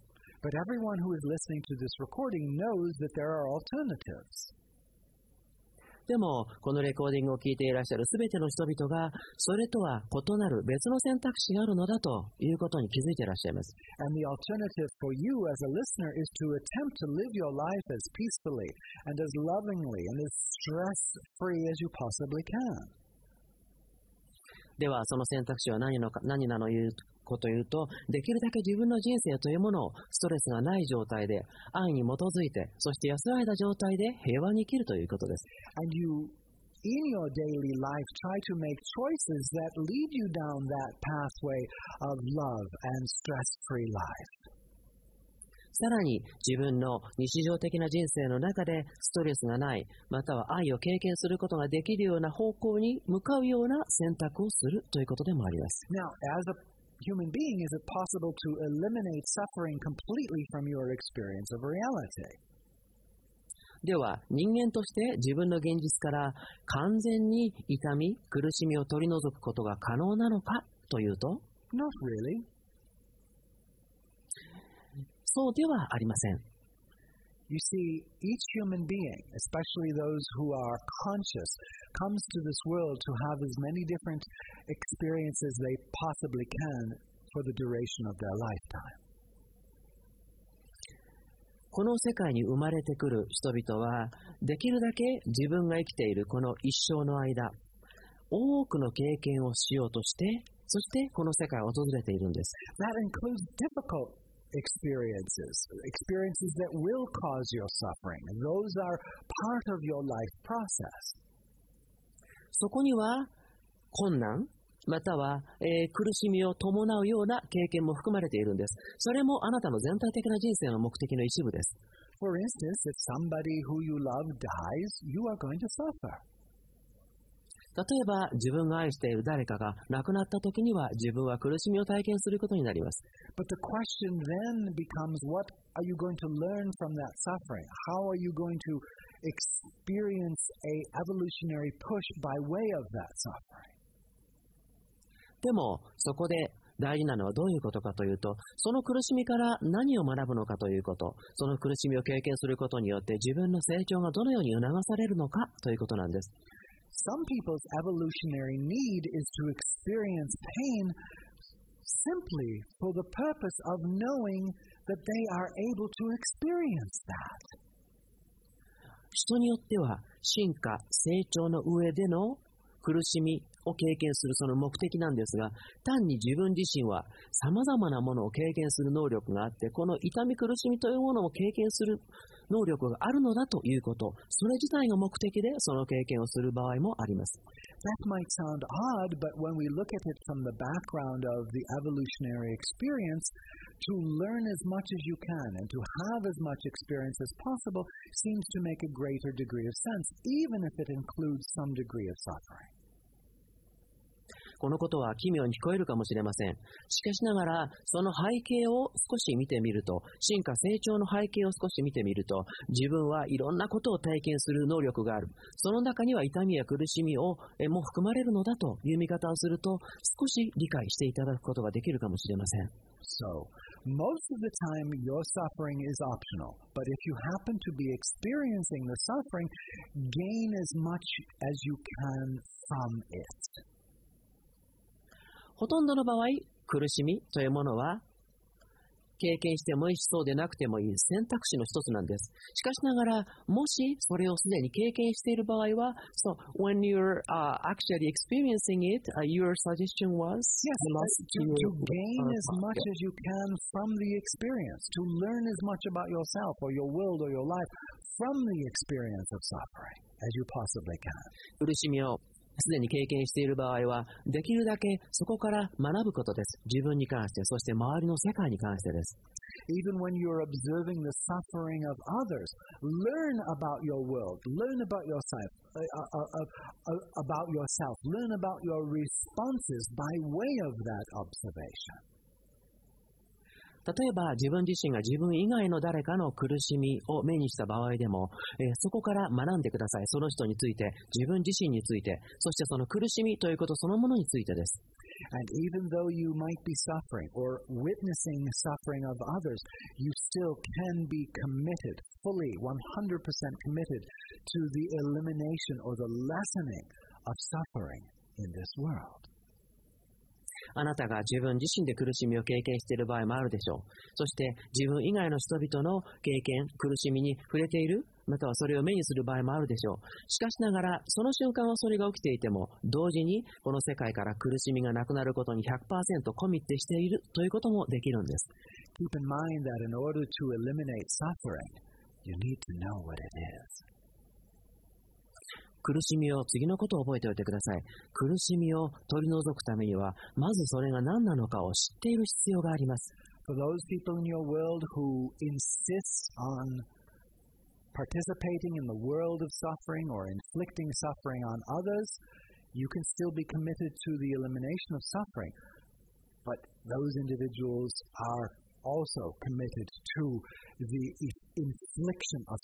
But everyone who is listening to this recording knows that there are alternatives. でも、このレコーディングを聞いていらっしゃるすべての人々が、それとは異なる別の選択肢があるのだということに気づいていらっしゃいます。 And the alternative for you as a listener is to attempt to live your life as peacefully and as lovingly and as stress-free as you possibly can. では、その選択肢は何のか、何なのいうことを言うと、できるだけ自分の人生というものをストレスがない状態で、愛に基づいて、そして安らいだ状態で平和に生きるということです。 And you, in your daily life, try to make choices that lead you down that pathway of love and stress-free life. さらに自分の日常的な人生の中でストレスがない、または愛を経験することができるような方向に向かうような選択をするということでもあります。 Now, as a human being, is it possible to eliminate suffering completely from your experience of reality? では、人間として自分の現実から完全に痛み、苦しみを取り除くことが可能なのかというと、 Not really. そうではありません。 You see, each human being, especially those who are conscious, comes to this world to have as many different experiences they possibly can for the duration of their lifetime. この世界に生まれてくる人々は、できるだけ自分が生きているこの一生の間、多くの経験をしようとして、そしてこの世界を訪れているんです。 That includes difficult experiences, experiences that will cause your suffering. Those are part of your life process. そこには困難、または、えー、苦しみを伴うような経験も含まれているんです。それもあなたの全体的な人生の目的の一部です。 For instance, if somebody who you love dies, you are going to suffer. 例えば、自分が愛している誰かが亡くなった時には自分は苦しみを体験することになります。 But the question then becomes, what are you going to learn from that suffering? How are you going to experience a evolutionary push by way of that suffering? でも、そこで大事なのはどういうことかというと、その苦しみから何を学ぶのかということ、その苦しみを経験することによって自分の成長がどのように促されるのかということなんです。 Some people's evolutionary need is to experience pain simply for the purpose of knowing that they are able to experience that. 人によっては進化、成長の上での苦しみを経験するその目的なんですが、単に自分自身は様々なものを経験する能力があって、この痛み苦しみというものを経験する能力があるのだということ、それ自体が目的でその経験をする場合もあります。 That might sound odd, but when we look at it from the background of the evolutionary experience, to learn as much as you can and to have as much experience as possible seems to make a greater degree of sense, even if it includes some degree of suffering. このことは奇妙に聞こえるかもしれません。しかしながら、その背景を少し見てみると、進化成長の背景を少し見てみると、自分はいろんなことを体験する能力がある。その中には痛みや苦しみをえも含まれるのだという見方をすると、少し理解していただくことができるかもしれません。 So, most of the time your suffering is optional, but if you happen to be experiencing the suffering, gain as much as you can from it. ほとんどの場合、苦しみというものは、経験してもいいしそうでなくてもいい選択肢の一つなんです。しかしながら、もしそれをすでに経験している場合は、so when you're、uh, actually experiencing it, uh, your suggestion was yes, to, to gain as much as you can from the experience, to learn as much about yourself or your world or your life from the experience of suffering as you possibly can. 苦しみをすでに経験している場合は、できるだけそこから学ぶことです。自分に関して、そして周りの世界に関してです。 Even when you're observing the suffering of others, learn about your world, learn about yourself, uh, uh, uh, uh, about yourself, learn about your responses by way of that observation. 例えば自分自身が自分以外の誰かの苦しみを目にした場合でも、えー、そこから学んでください。その人について、自分自身について、そしてその苦しみということそのものについてです。 And even though you might be suffering or witnessing the suffering of others, you still can be committed, fully, one hundred percent committed to the elimination or the lessening of suffering in this world. あなたが自分自身で苦しみを経験している場合もあるでしょう。そして自分以外の人々の経験、苦しみに触れている、またはそれを目にする場合もあるでしょう。しかしながら、その瞬間はそれが起きていても、同時にこの世界から苦しみがなくなることに ひゃくパーセント コミットしているということもできるんです。 Keep in mind that in order to eliminate suffering, you need to know what it is. 苦しみを、次のことを覚えておいてください。苦しみを取り除くためには、まずそれが何なのかを知っている必要があります。 For those people in your world who insist on participating in the world of suffering or inflicting suffering on others, you can still be committed to the elimination of suffering. But those individuals are also committed to the infliction of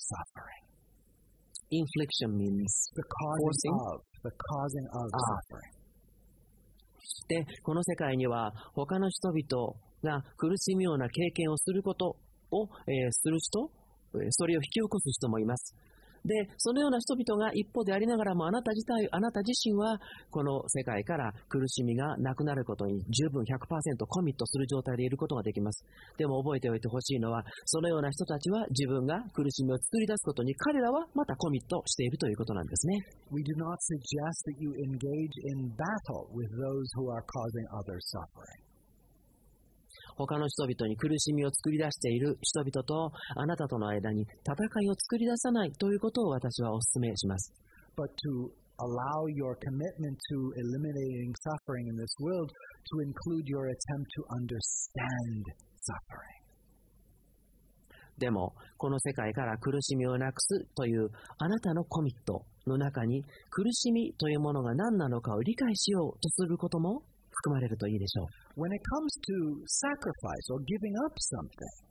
suffering.Infliction means the causing of, the causing of suffering. で、この世界には他の人々が苦しむような経験をすることを、えー、する人、それを引き起こす人もいます。で、そのような人々が一方でありながらも、あなた自体、あなた自身はこの世界から苦しみがなくなることに十分 ひゃくパーセント コミットする状態でいることができます。でも覚えておいてほしいのは、そのような人たちは自分が苦しみを作り出すことに彼らはまたコミットしているということなんですね。 We do not suggest that you engage in battle with those who are causing others suffering. 他の人々に苦しみを作り出している人々とあなたとの間に戦いを作り出さないということを私はお勧めします。 But to allow your commitment to eliminating suffering in this world to include your attempt to understand suffering. でも、この世界から苦しみをなくすというあなたのコミットの中に苦しみというものが何なのかを理解しようとすることも含まれるといいでしょう。 When it comes to sacrifice or giving up something,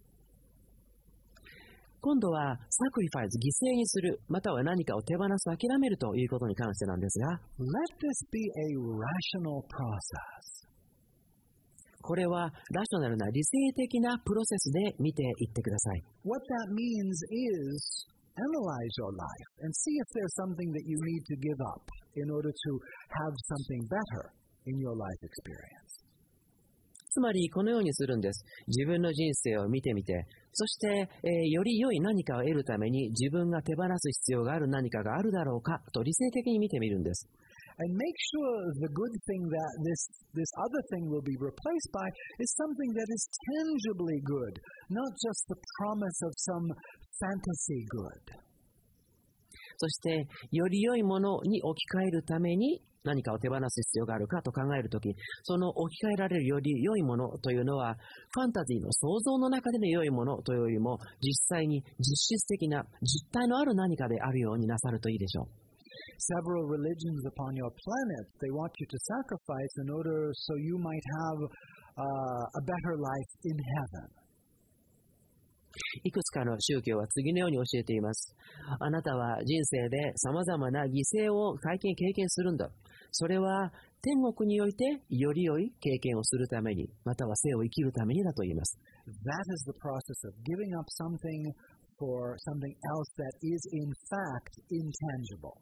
今度はサクリファイス、犠牲にする、または何かを手放す、諦めるということに関してなんですが、 let this be a rational process. これはラショナルな理性的なプロセスで見ていってください。 What that means is analyze your life and see if there's something that you need to give up in order to have something better.In your life experience. つまりこのようにするんです。自分の人生を見てみて、そして、えー、より良い何かを得るために自分が手放す必要がある何かがあるだろうかと理性的に見てみるんです。 And make sure the good thing that this, this other thing will be replaced by is something that is tangibly good, not just the promise of some fantasy good. そして、より良いものに置き換えるために何かを手放す必要があるかと考えるとき、その置き換えられるより良いものというのは、ファンタジーの想像の中での良いものというよりも、実際に実質的な実体のある何かであるようになさるといいでしょう。 Several religions upon your planet, they want you to sacrifice in order so you might have uh, a better life in heaven. いくつかの宗教は次のように教えています。あなたは人生で様々な犠牲を体験、経験するんだ。それは天国においてより良い経験をするために、または生を生きるためにだと言います。 That is the process of giving up something for something else that is in fact intangible.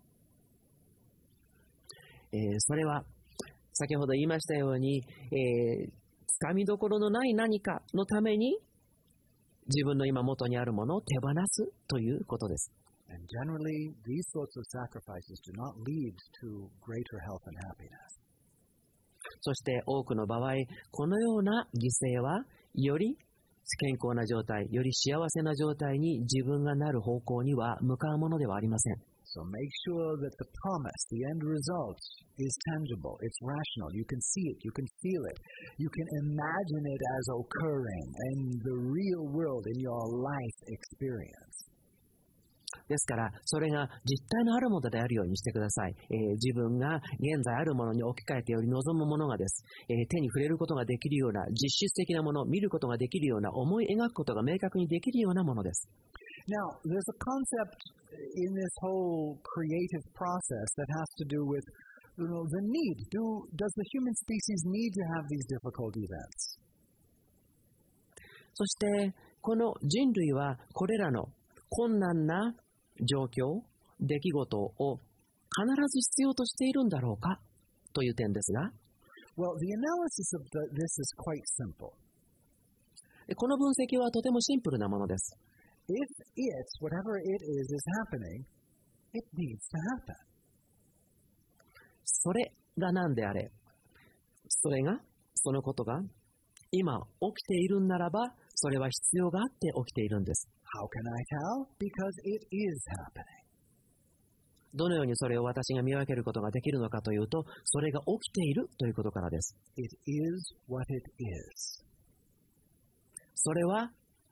えー、それは先ほど言いましたように、えー、掴みどころのない何かのために自分の今元にあるものを手放すということです。 And generally, these sorts of sacrifices do not lead to greater health and happiness. そして多くの場合、このような犠牲はより健康な状態、より幸せな状態に自分がなる方向には向かうものではありません。 So make sure that the promise, the end result, is tangible, it's rational. You can see it, you can feel it. You can imagine it as occurring in the real world, in your life experience. ですから、それが実体のあるものであるようにしてください。えー、自分が現在あるものに置き換えてより望むものがです、えー、手に触れることができるような実質的なもの、見ることができるような、思い描くことが明確にできるようなものです。 Now, there's a concept in this whole creative process that has to do with you know, the need. Do, does the human species need to have these difficult events? そして、この人類はこれらの困難な状況、出来事を必ず必要としているんだろうかという点ですが、 Well, the analysis of the, this is quite simple. この分析はとてもシンプルなものです。 If it, whatever it is, is happening, it needs to happen. それが何であれ、それが、そのことが、今起きているんならば、それは必要があって起きているんです。 How can I tell? Because it is happening. どのようにそれを私が見分けることができるのかというと、それが起きているということからです。 It is what it is. それは、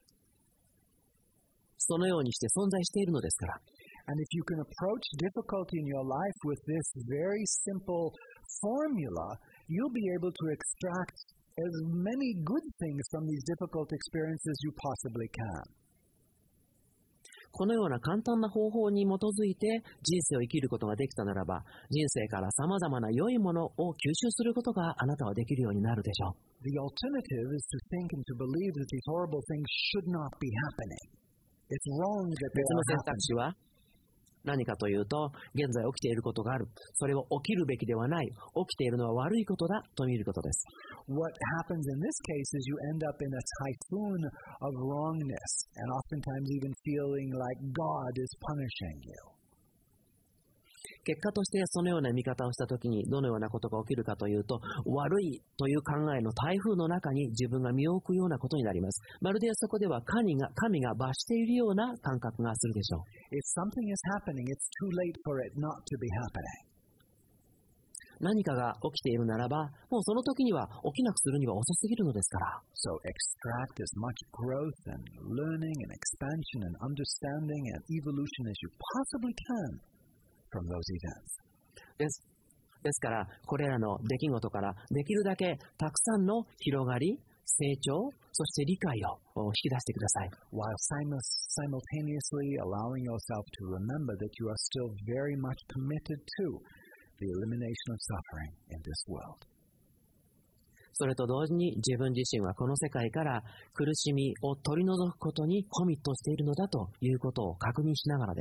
そのようにして存在しているのですから。 And if you can approach difficulty in your life with this very simple formula, you'll be able to extract as many good things from these difficult experiences you possibly can. このような簡単な方法に基づいて人生を生きることができたならば、人生から様々な良いものを吸収することがあなたはできるようになるでしょう。 The alternative is to think and to believe that these horrible things should not be happening. It's wrong that they 別の are 選択肢 happening. は何かというと、現在起きていることがある。それは起きるべきではない。起きているのは悪いことだと見ることです。 What happens in this case is you end up in a typhoon of wrongness, and oftentimes even feeling like God is punishing you. 結果としてそのような見方をしたときにどのようなことが起きるかというと、悪いという考えの台風の中に自分が身を置くようなことになります。まるでそこでは神が、神が罰しているような感覚がするでしょう。 If something is happening, it's too late for it not to be happening. 何かが起きているならば、もうその時には起きなくするには遅すぎるのですから。 So extract as much growth and learning and expansion and understanding and evolution as you possibly can from those events. です。ですから、これらの出来事からできるだけたくさんの広がり、成長、そして理解を引き出してください。 While simultaneously allowing yourself to remember that you are still very much committed to the elimination of suffering in this world. それと同時に自分自身はこの世界から苦しみを取り除くことにコミットしているのだということを確認しながらです。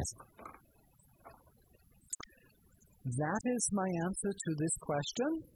That is my answer to this question.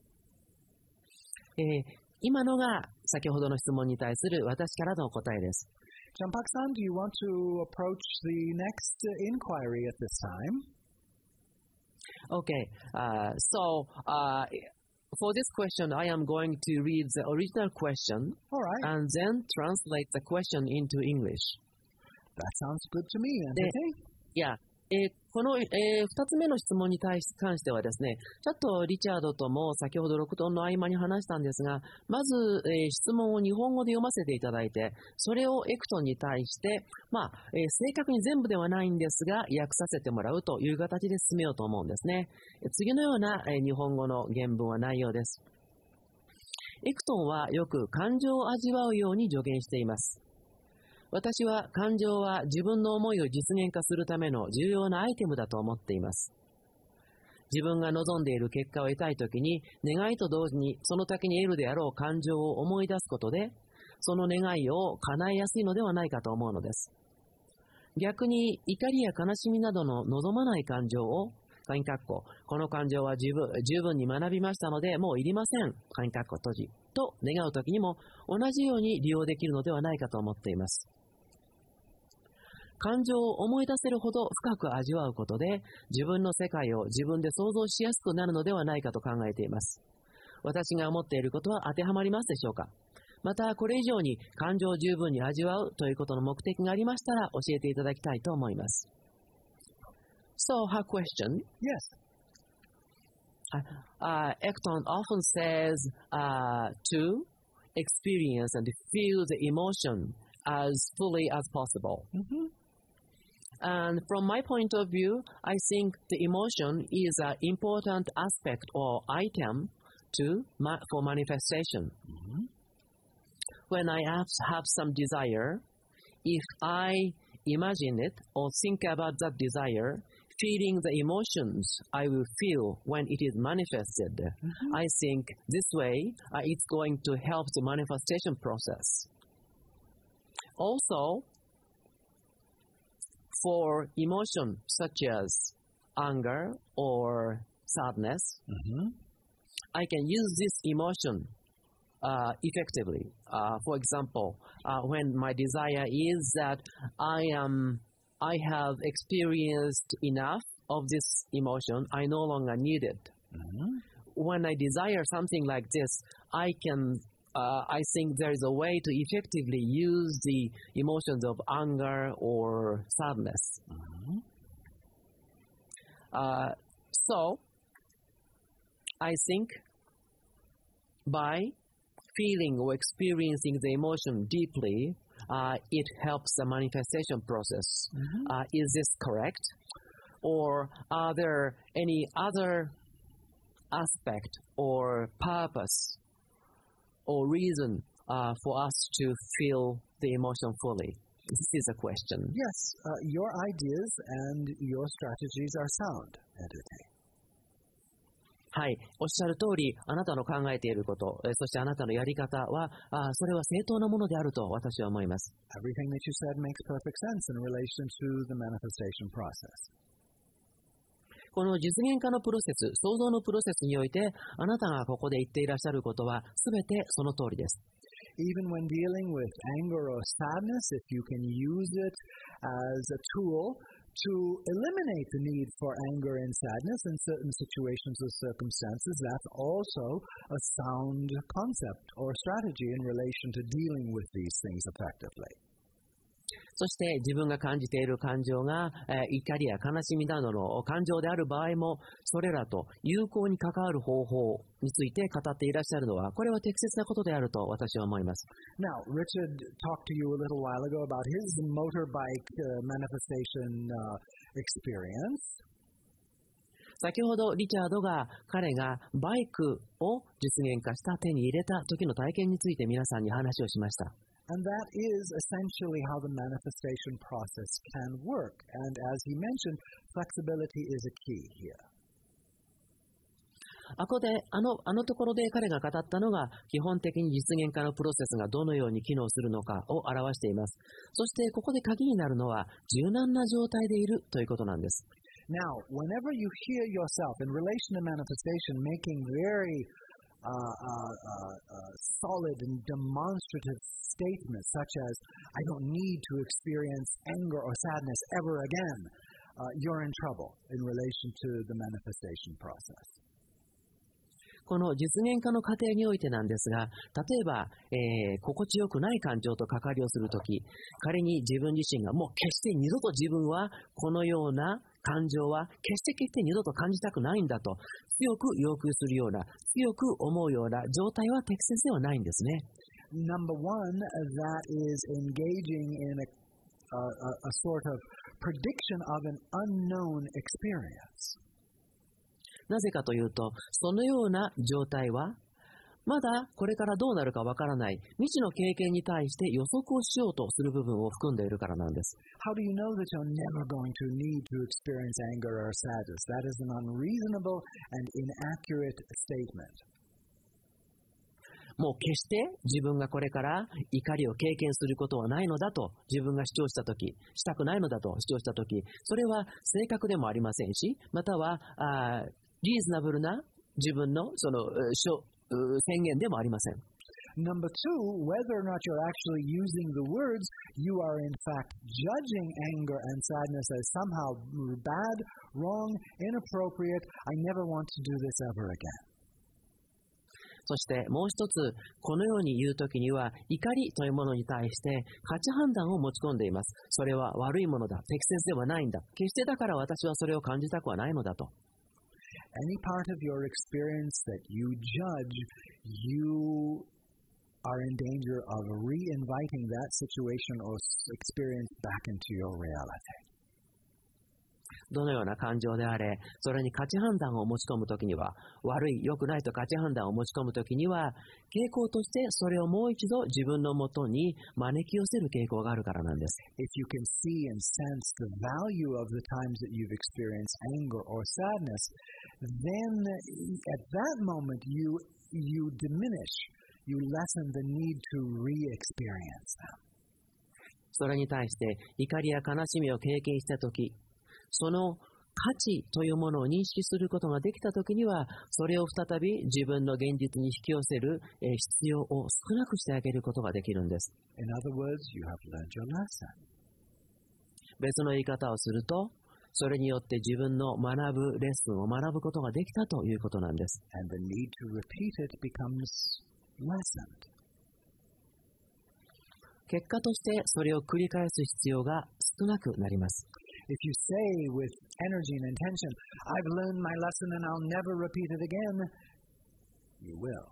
えー、今のが先ほどの質問に対する私からの答えです。 Champak-san, do you want to approach the next inquiry at this time? Okay, uh, so uh, for this question, I am going to read the original question All right. and then translate the question into English. That sounds good to me, Anthony. Yeah. えー、この、えー、二つ目の質問に対し関してはですね、ちょっとリチャードとも先ほど録音の合間に話したんですが、まず、えー、質問を日本語で読ませていただいて、それをエクトンに対して、まあ、えー、正確に全部ではないんですが、訳させてもらうという形で進めようと思うんですね。次のような、えー、日本語の原文は内容です。エクトンはよく感情を味わうように助言しています。私は感情は自分の思いを実現化するための重要なアイテムだと思っています。自分が望んでいる結果を得たいときに、願いと同時にその先に得るであろう感情を思い出すことで、その願いを叶えやすいのではないかと思うのです。逆に怒りや悲しみなどの望まない感情を、鍵括弧、この感情は十分、十分に学びましたので、もういりません、鍵括弧閉じ、と願うときにも同じように利用できるのではないかと思っています。感情を思い出せるほど深く味わうことで、自分の世界を自分で想像しやすくなるのではないかと考えています。私が思っていることは当てはまりますでしょうか？また、これ以上に感情を十分に味わうということの目的がありましたら教えていただきたいと思います。So, her question? Yes. Uh, Ekton often says uh, to experience and feel the emotion as fully as possible. Mm-hmm. And from my point of view, I think the emotion is an important aspect or item to ma- for manifestation. Mm-hmm. When I have, have some desire, if I imagine it or think about that desire, feeling the emotions I will feel when it is manifested. Mm-hmm. I think this way uh, it's going to help the manifestation process. Also, for emotion such as anger or sadness, Mm-hmm. I can use this emotion uh, effectively. Uh, for example, uh, when my desire is that I am, I have experienced enough of this emotion, I no longer need it. Mm-hmm. When I desire something like this, I can. Uh, I think there is a way to effectively use the emotions of anger or sadness. Mm-hmm. Uh, so, I think by feeling or experiencing the emotion deeply, uh, it helps the manifestation process. Mm-hmm. Uh, is this correct? Or are there any other aspect or purpose or reason uh, for us to feel the emotion fully? This is a question. Yes, uh, your ideas and your strategies are sound, Edute. はい、おっしゃる通り、あなたの考えていること、えーそしてあなたのやり方は、あそれは正当なものであると私は思います。 Everything that you said makes perfect sense in relation to the manifestation process. この実現化のプロセス、創造のプロセスにおいて、あなたがここで言っていらっしゃることは、すべてその通りです。 Even when dealing with anger or sadness, if you can use it as a tool to eliminate the need for anger and sadness in certain situations or circumstances, that's also a sound concept or strategy in relation to dealing with these things effectively. そして自分が感じている感情が、えー、怒りや悲しみなどの感情である場合も、それらと有効に関わる方法について語っていらっしゃるのは、これは適切なことであると私は思います。 Now, Richard talked to you a little while ago about his motorbike uh, manifestation uh, experience. 先ほどリチャードが彼がバイクを実現化した手に入れた時の体験について皆さんに話をしました。 And that is essentially how the manifestation process can work. And as he mentioned, flexibility is a key here. あこであの、あのところで彼が語ったのが基本的に実現化のプロセスがどのように機能するのかを表しています。そしてここで鍵になるのは柔軟な状態でいるということなんです。 Now, whenever you hear yourself in relation to manifestation making very Uh, uh, uh, uh, solid and demonstrative statements such as, I don't need to experience anger or sadness ever again, uh, you're in trouble in relation to the manifestation process. この実現化の過程においてなんですが、例えば、えー、心地よくない感情と関わりをするとき、仮に自分自身がもう決して二度と自分はこのような感情は決して決して二度と感じたくないんだと強く要求するような、強く思うような状態は適切ではないんですね。 Number one, that is engaging in a, a, a sort of prediction of an unknown experience. なぜかというと、そのような状態は、まだこれからどうなるかわからない未知の経験に対して予測をしようとする部分を含んでいるからなんです。 How do you know that you're never going to need to experience anger or sadness? That is an unreasonable and inaccurate statement. もう決して自分がこれから怒りを経験することはないのだと自分が主張したとき、したくないのだと主張したとき、それは正確でもありませんし、またはあリーズナブルな自分のその宣言でもありません。 Number two, whether or not you're actually using the words, you are in fact judging anger and sadness as somehow bad, wrong, inappropriate. I never want to do this ever again. そしてもう一つ、このように言うときには、怒りというものに対して価値判断を持ち込んでいます。それは悪いものだ、適切ではないんだ。決してだから私はそれを感じたくはないのだと。 Any part of your experience that you judge, you are in danger of re-inviting that situation or experience back into your reality. どのような感情であれ、それに価値判断を持ち込むときには、悪い、良くないと価値判断を持ち込むときには、傾向としてそれをもう一度自分のもとに招き寄せる傾向があるからなんです。 If you can see and sense the value of the times that you've experienced anger or sadness, then at that moment you, you diminish, you lessen the need to re-experience them. それに対して怒りや悲しみを経験したとき、その価値というものを認識することができたときには、それを再び自分の現実に引き寄せる必要を少なくしてあげることができるんです。 In other words, you have learned your lesson. 別の言い方をすると、それによって自分の学ぶレッスンを学ぶことができたということなんです。 And the need to repeat it becomes lessened. 結果としてそれを繰り返す必要が少なくなります。 If you say with energy and intention, I've learned my lesson and I'll never repeat it again, you will.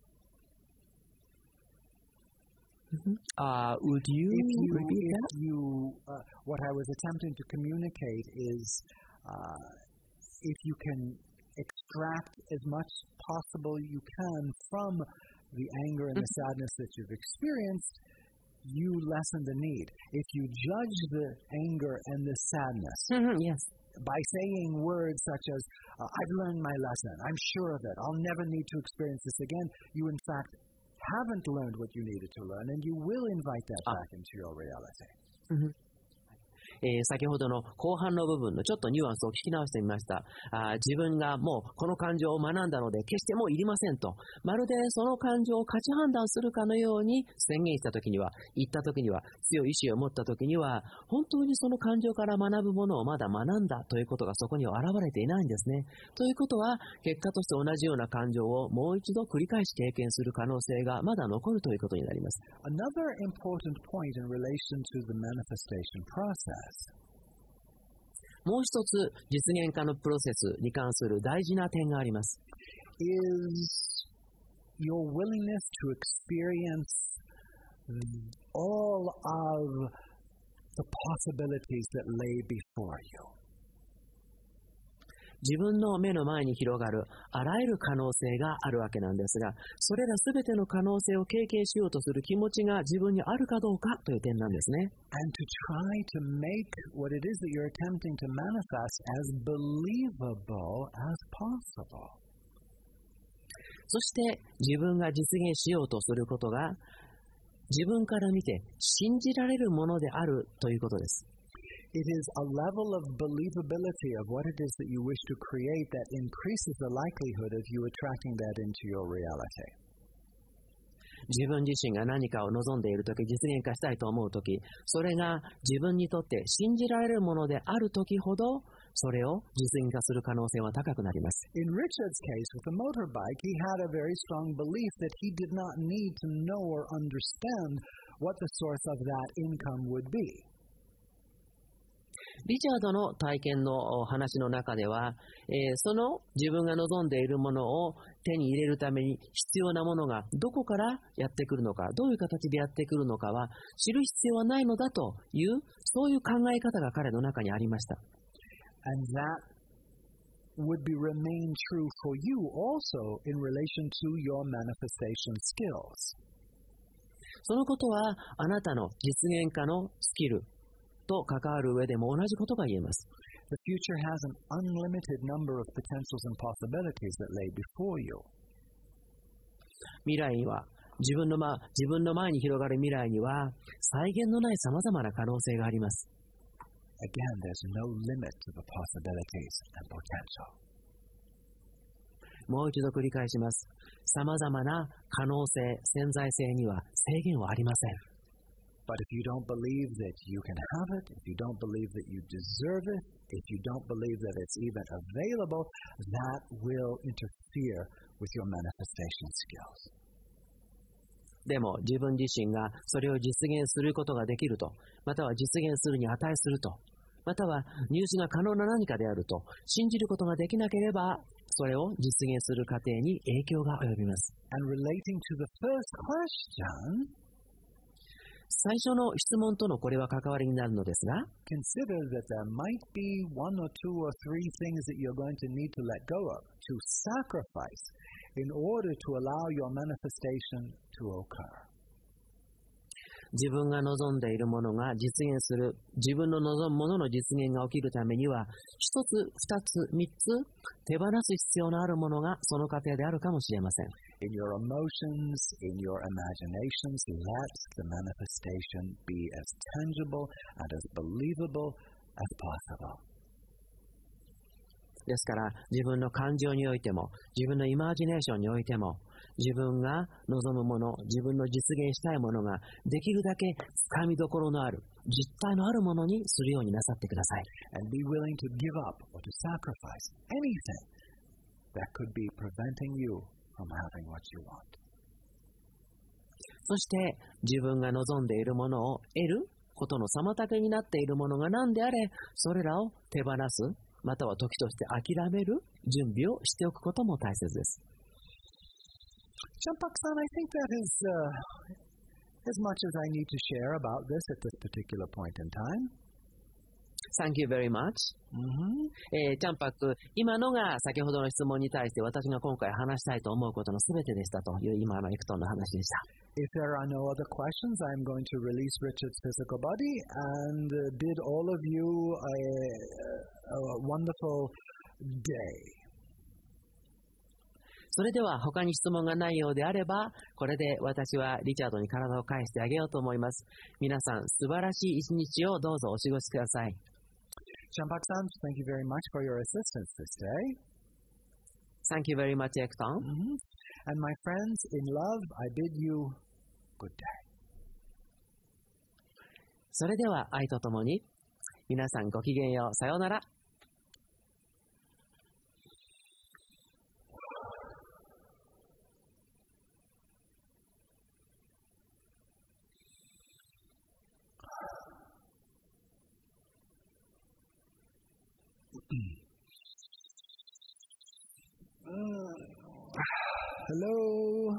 Uh, would you if you, repeat if that? you, uh, what I was attempting to communicate is uh, if you can extract as much possible you can from the anger and the sadness that you've experienced, you lessen the need. If you judge the anger and the sadness Mm-hmm, yes. by saying words such as, uh, I've learned my lesson, I'm sure of it, I'll never need to experience this again, you in fact haven't learned what you needed to learn, and you will invite that Ah. back into your reality. Mm-hmm. えー、先ほどの後半の部分のちょっとニュアンスを聞き直してみました。あ自分がもうこの感情を学んだので決してもういりませんと、まるでその感情を価値判断するかのように宣言したときには、言ったときには、強い意志を持ったときには、本当にその感情から学ぶものをまだ学んだということがそこには現れていないんですね。ということは、結果として同じような感情をもう一度繰り返し経験する可能性がまだ残るということになります。 Another important point in relation to the manifestation process もう一つ実現化のプロセスに関する大事な点があります。 is your willingness to experience all of the possibilities that lay before you. 自分の目の前に広がるあらゆる可能性があるわけなんですが、それらすべての可能性を経験しようとする気持ちが自分にあるかどうかという点なんですね。 And to try to make what it is that you're attempting to manifest as believable as possible. そして自分が実現しようとすることが自分から見て信じられるものであるということです。 It is a level of believability of what it is that you wish to create that increases the likelihood of you attracting that into your reality. 自分自身が何かを望んでいるとき、実現化したいと思うとき、それが自分にとって信じられるものであるときほど、それを実現化する可能性は高くなります。 In Richard's case with the motorbike, he had a very strong belief that he did not need to know or understand what the source of that income would be. リチャードの体験の話の中では、えー、その自分が望んでいるものを手に入れるために必要なものがどこからやってくるのか、どういう形でやってくるのかは知る必要はないのだという、そういう考え方が彼の中にありました。 And that would be remain true for you also in relation to your manifestation skills. そのことはあなたの実現化のスキルと関わる上でも同じことが言えます。 The future has an unlimited number of potentials and possibilities that lay before you. 未来には自分の、ま、自分の前に広がる未来には際限のないさまざまな可能性があります。 Again, there's no limit to the possibilities and potential. もう一度繰り返します。さまざまな可能性、潜在性には制限はありません。 But if you don't believe that you can have it, if you don't believe that you deserve it, if you don't believe that it's even available, that will interfere with your manifestation skills. でも自分自身がそれを実現することができると、または実現するに値すると、または入手が可能な何かであると信じることができなければ、それを実現する過程に影響が及びます。 And relating to the first question, 最初の質問とのこれは関わりになるのですが、 consider that there might be one or two or three things that you're going to need to let go of, to sacrifice, in order to allow your manifestation to occur. 自分が望んでいるものが実現する、自分の望むものの実現が起きるためには、一つ、二つ、三つ、手放す必要のあるものがその過程であるかもしれません。 In your emotions, in your imaginations, let the manifestation be as tangible and as believable as possible. ですから、自分の感情においても、自分のイマジネーションにおいても、自分が望むもの、自分の実現したいものができるだけ掴みどころのある、実体のあるものにするようになさってください。 And be willing to give up or to sacrifice anything that could be preventing you from having what you want. そして自分が望んでいるものを得ることの妨げになっているものが何であれ、それらを手放す、または時として諦める準備をしておくことも大切です。 Champak-san, I think that is uh, as much as I need to share about this at this particular point in time. Thank you very much. Mm-hmm. えー、チャンパク、今のが先ほどの質問に対して私が今回話したいと思うことのすべてでしたという今のエクトンの話でした。 If there are no other questions, I'm going to release Richard's physical body and uh, bid all of you a, a wonderful day. それでは他に質問がないようであれば、これで私はリチャードに体を返してあげようと思います。皆さん、素晴らしい一日をどうぞお過ごしください。 Champak-san, thank you very much for your assistance this day. Thank you very much, Ekton. Mm-hmm. And my friends, in love, I bid you good day. それでは愛とともに、皆さんごきげんよう。さようなら。 Hello.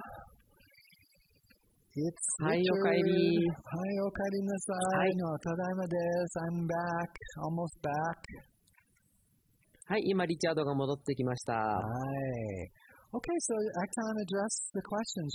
It's はい、お Richard. かえり。 はい、おかえりなさい。 はい。 の、ただいまです。I'm back. Almost back. はい、今リチャードが戻ってきました。 はい。Okay, so Ekton addressed the questions,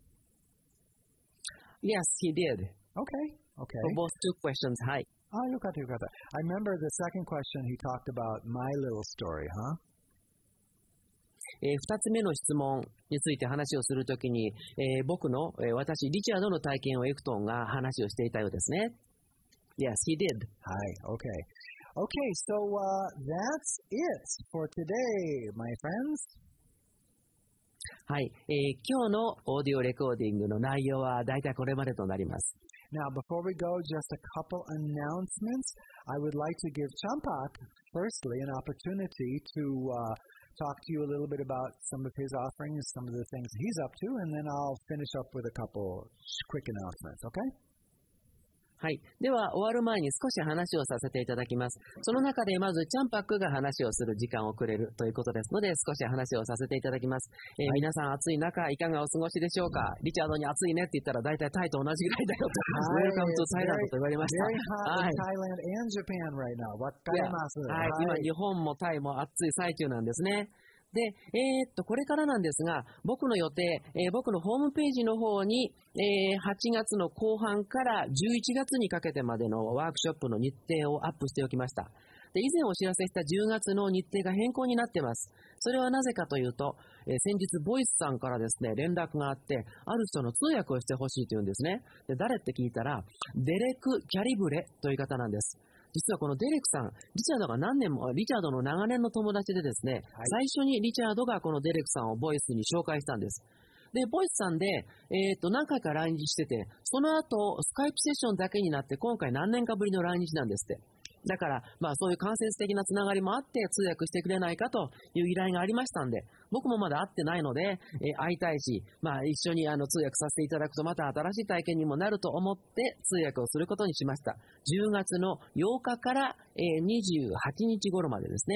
yeah? Yes, he did. Okay, okay. For both two questions, はい。 あ、よかったよかった。I remember the second question he talked about my little story, huh? えー、二つ目の質問について話をするときに、えー、僕の、えー、私、リチャードの体験をエクトンが話をしていたようですね。Yes, he did. はい、okay. Okay, so、uh, that's it for today, my friends. はい、えー、今日のオーディオレコーディングの内容はだいたいこれまでとなります。 Now, before we go, just a couple announcements. I would like to give Champak, firstly, an opportunity to uh, talk to you a little bit about some of his offerings, some of the things he's up to, and then I'll finish up with a couple quick announcements, okay? はい。では、終わる前に少し話をさせていただきます。その中で、まず、チャンパックが話をする時間をくれるということですので、少し話をさせていただきます。えーはい、皆さん、暑い中、いかがお過ごしでしょうか？リチャードに暑いねって言ったら、大体タイと同じぐらいだよと、Welcome to Thailand と言われました。 Very hot in Thailand and Japan right now. わかります。 はい。今、日本もタイも暑い最中なんですね。で、えー、っと、これからなんですが、僕の予定、えー、僕のホームページの方に、えー、はちがつの後半からじゅういちがつにかけてまでのワークショップの日程をアップしておきました。で、以前お知らせしたじゅうがつの日程が変更になっています。それはなぜかというと、えー、先日ボイスさんからですね、連絡があって、ある人の通訳をしてほしいというんですね。で、誰って聞いたら、デレク・キャリブレという方なんです。実はこのデレクさん、リチャードが何年も、リチャードの長年の友達でですね、はい、最初にリチャードがこのデレクさんをボイスに紹介したんです。で、ボイスさんで、えっと、何回か来日してて、その後、スカイプセッションだけになって、今回何年かぶりの来日なんですって。だから、まあそういう間接的なつながりもあって通訳してくれないかという依頼がありましたんで、僕もまだ会ってないので、えー、会いたいし、まあ一緒にあの通訳させていただくとまた新しい体験にもなると思って通訳をすることにしました。じゅうがつのようかから、えー、にじゅうはちにち頃までですね。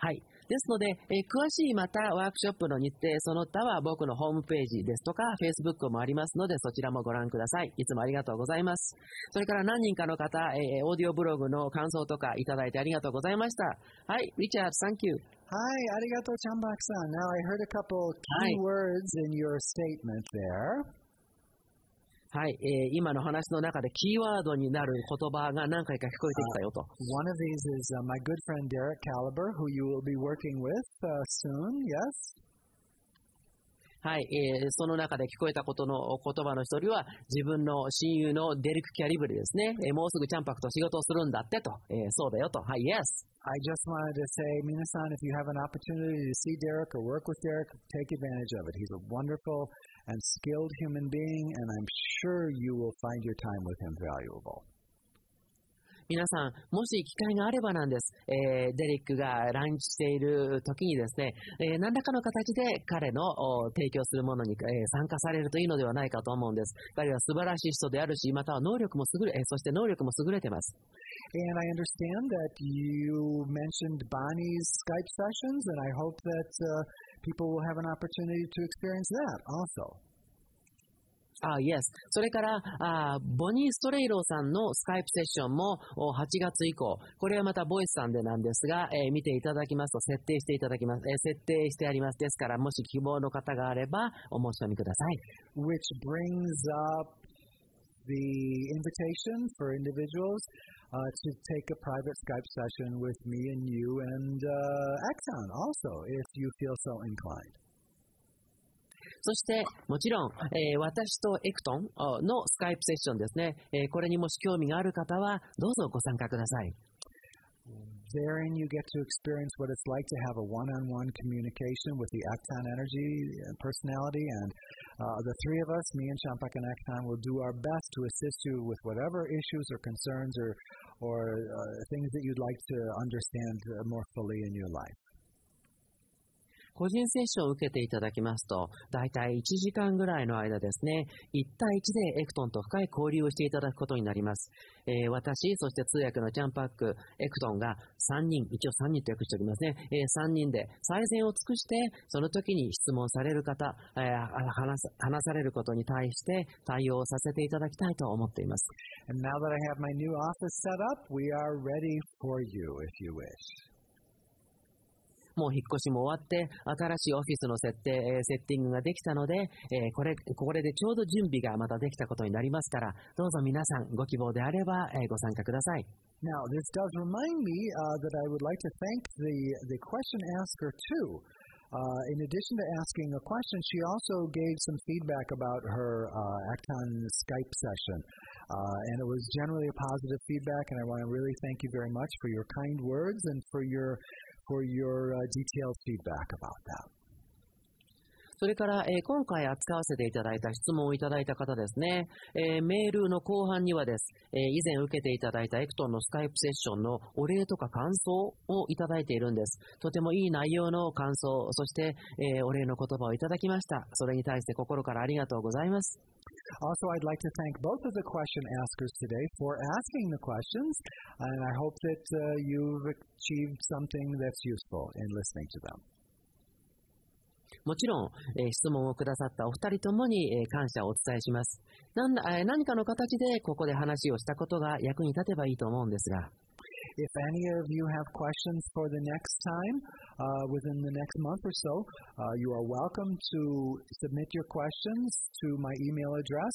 はい。ですので、えー詳しいまたワークショップの日程、その他は僕のホームページですとか、Facebook もありますので、そちらもご覧ください。いつもありがとうございます。それから何人かの方、えーオーディオブログの感想とかいただいてありがとうございました。はい、リチャード、Thank you. Hi, arigato chanbak-san. Now I heard a couple key Hi. words in your statement there. はい、えー今の話の中でキーワードになる言葉が何回か聞こえてきたよと。 One of these is uh, my good friend Derek Caliber, who you will be working with uh, soon, yes? はい、えーその中で聞こえたことの言葉の一人は、自分の親友のデリック・キャリブリですね。えーもうすぐチャンパクと仕事をするんだってと。えーそうだよと。はい、Yes. I just wanted to say, Minasan, if you have an opportunity to see Derek or work with Derek, take advantage of it. He's a wonderful and skilled human being, and I'm sure you will find your time with him valuable. 皆さん、もし機会があればなんです。えーデリックが来日している時にですね、えー何らかの形で彼のお提供するものに、えー参加されるといいのではないかと思うんです。彼は素晴らしい人であるし、または能力も優れ、えーそして能力も優れています。 And I understand that you mentioned Bonnie's Skype sessions, and I hope that uh, people will have an opportunity to experience that also. あ、Yes。それから、あボニー・ストレイローさんのスカイプセッションもおはちがつ以降、これはまたボイスさんでなんですが、えー見ていただきますと設定していただきます、えー設定してあります。ですから、もし希望の方があればお申し込みください。 Which brings up the invitation for individuals uh, to take a private Skype session with me and you and uh, Axon also, if you feel so inclined. そして、もちろん、えー私とエクトンおのスカイプセッションですね、えーこれにもし興味がある方は、どうぞご参加ください。 Therein you get to experience what it's like to have a one-on-one communication with the Acton energy and personality, and uh, the three of us, me and Champak and Acton, will do our best to assist you with whatever issues or concerns or, or uh, things that you'd like to understand uh, more fully in your life. 個人セッションを受けていただきますと、だいたいいちじかんぐらいの間ですね、いち対いちでエクトンと深い交流をしていただくことになります。えー私、そして通訳のチャンパック、エクトンがさんにん、一応さんにんと訳しておりますね、えーさんにんで最善を尽くして、その時に質問される方、えー話さ、話されることに対して対応させていただきたいと思っています。 And now that I have my new office set up, we are ready for you if you wish. もう引っ越しも終わって、新しいオフィスの設定、えーセッティングができたので、えーこれ、これでちょうど準備がまたできたことになりますから、どうぞ皆さんご希望であれば、えーご参加ください。 Now, this does remind me uh, that I would like to thank the, the question asker too. Uh, in addition to asking a question, she also gave some feedback about her uh, Acton Skype session. Uh, and it was generally a positive feedback, and I want to really thank you very much for your kind words and for your, for your uh, detailed feedback about that. それから、えー今回扱わせていただいた質問をいただいた方ですね、えーメールの後半にはです、えー以前受けていただいたエクトンのスカイプセッションのお礼とか感想をいただいているんです。とてもいい内容の感想、そして、えーお礼の言葉をいただきました。それに対して心からありがとうございます。 Also, I'd like to thank both of the question askers today for asking the questions, and I hope that uh, you've achieved something that's useful in listening to them. もちろん、えー質問をくださったお二人ともに、えー感謝をお伝えします。なんだえー何かの形でここで話をしたことが役に立てばいいと思うんですが、 If any of you have questions for the next time, uh, within the next month or so, uh, you are welcome to submit your questions to my email address,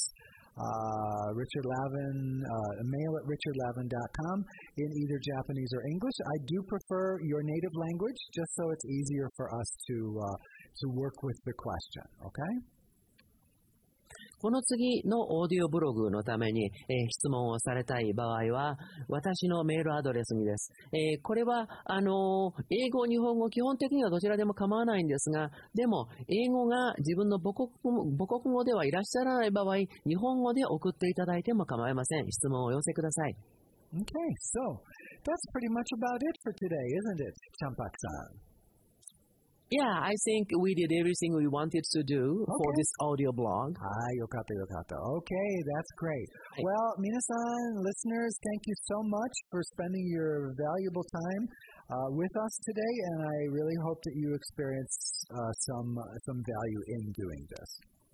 uh, Richard Lavin, uh, mail at richard lavin dot com in either Japanese or English. I do prefer your native language just so it's easier for us to, uh, to work with the question, okay? この次のオーディオブログのために、えー質問をされたい場合は、私のメールアドレスにです。えーこれは、あのー英語、日本語、基本的にはどちらでも構わないんですが、でも、英語が自分の母国母国語ではいらっしゃらない場合、日本語で送っていただいても構いません。質問をお寄せください。 Okay, so that's pretty much about it for today, isn't it, Champak-san? Yeah, I think we did everything we wanted to do for Okay. this audio blog. はい、よかったよかった。Okay, that's great. はい。 Well, 皆さん、listeners, thank you so much for spending your valuable time uh, with us today, and I really hope that you experience uh, some some value in doing this.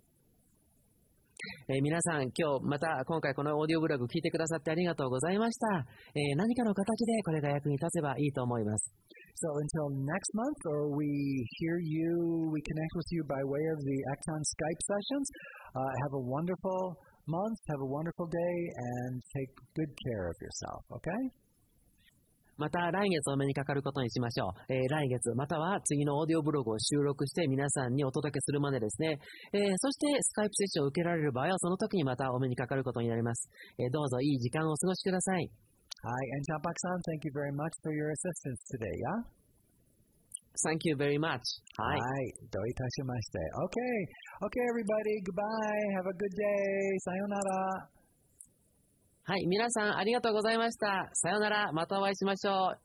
えー皆さん、今日また今回このオーディオブログ聞いてくださってありがとうございました。えー何かの形でこれが役に立てばいいと思います。 So until next month, or we hear you, we connect with you by way of the Acton Skype sessions. Uh, have a wonderful month, have a wonderful day, and take good care of yourself. Okay? また来月お目にかかることにしましょう。えー来月または次のオーディオブログを収録して皆さんにお届けするまでですね。えーそしてスカイプセッションを受けられる場合はその時にまたお目にかかることになります。えーどうぞいい時間をお過ごしください。 Hi, and Champak-san, thank you very much for your assistance today, yeah? Thank you very much. はい。 はい、どういたしまして。Okay, okay, everybody, goodbye, have a good day, さよなら。 はい、皆さんありがとうございました。さようなら、またお会いしましょう。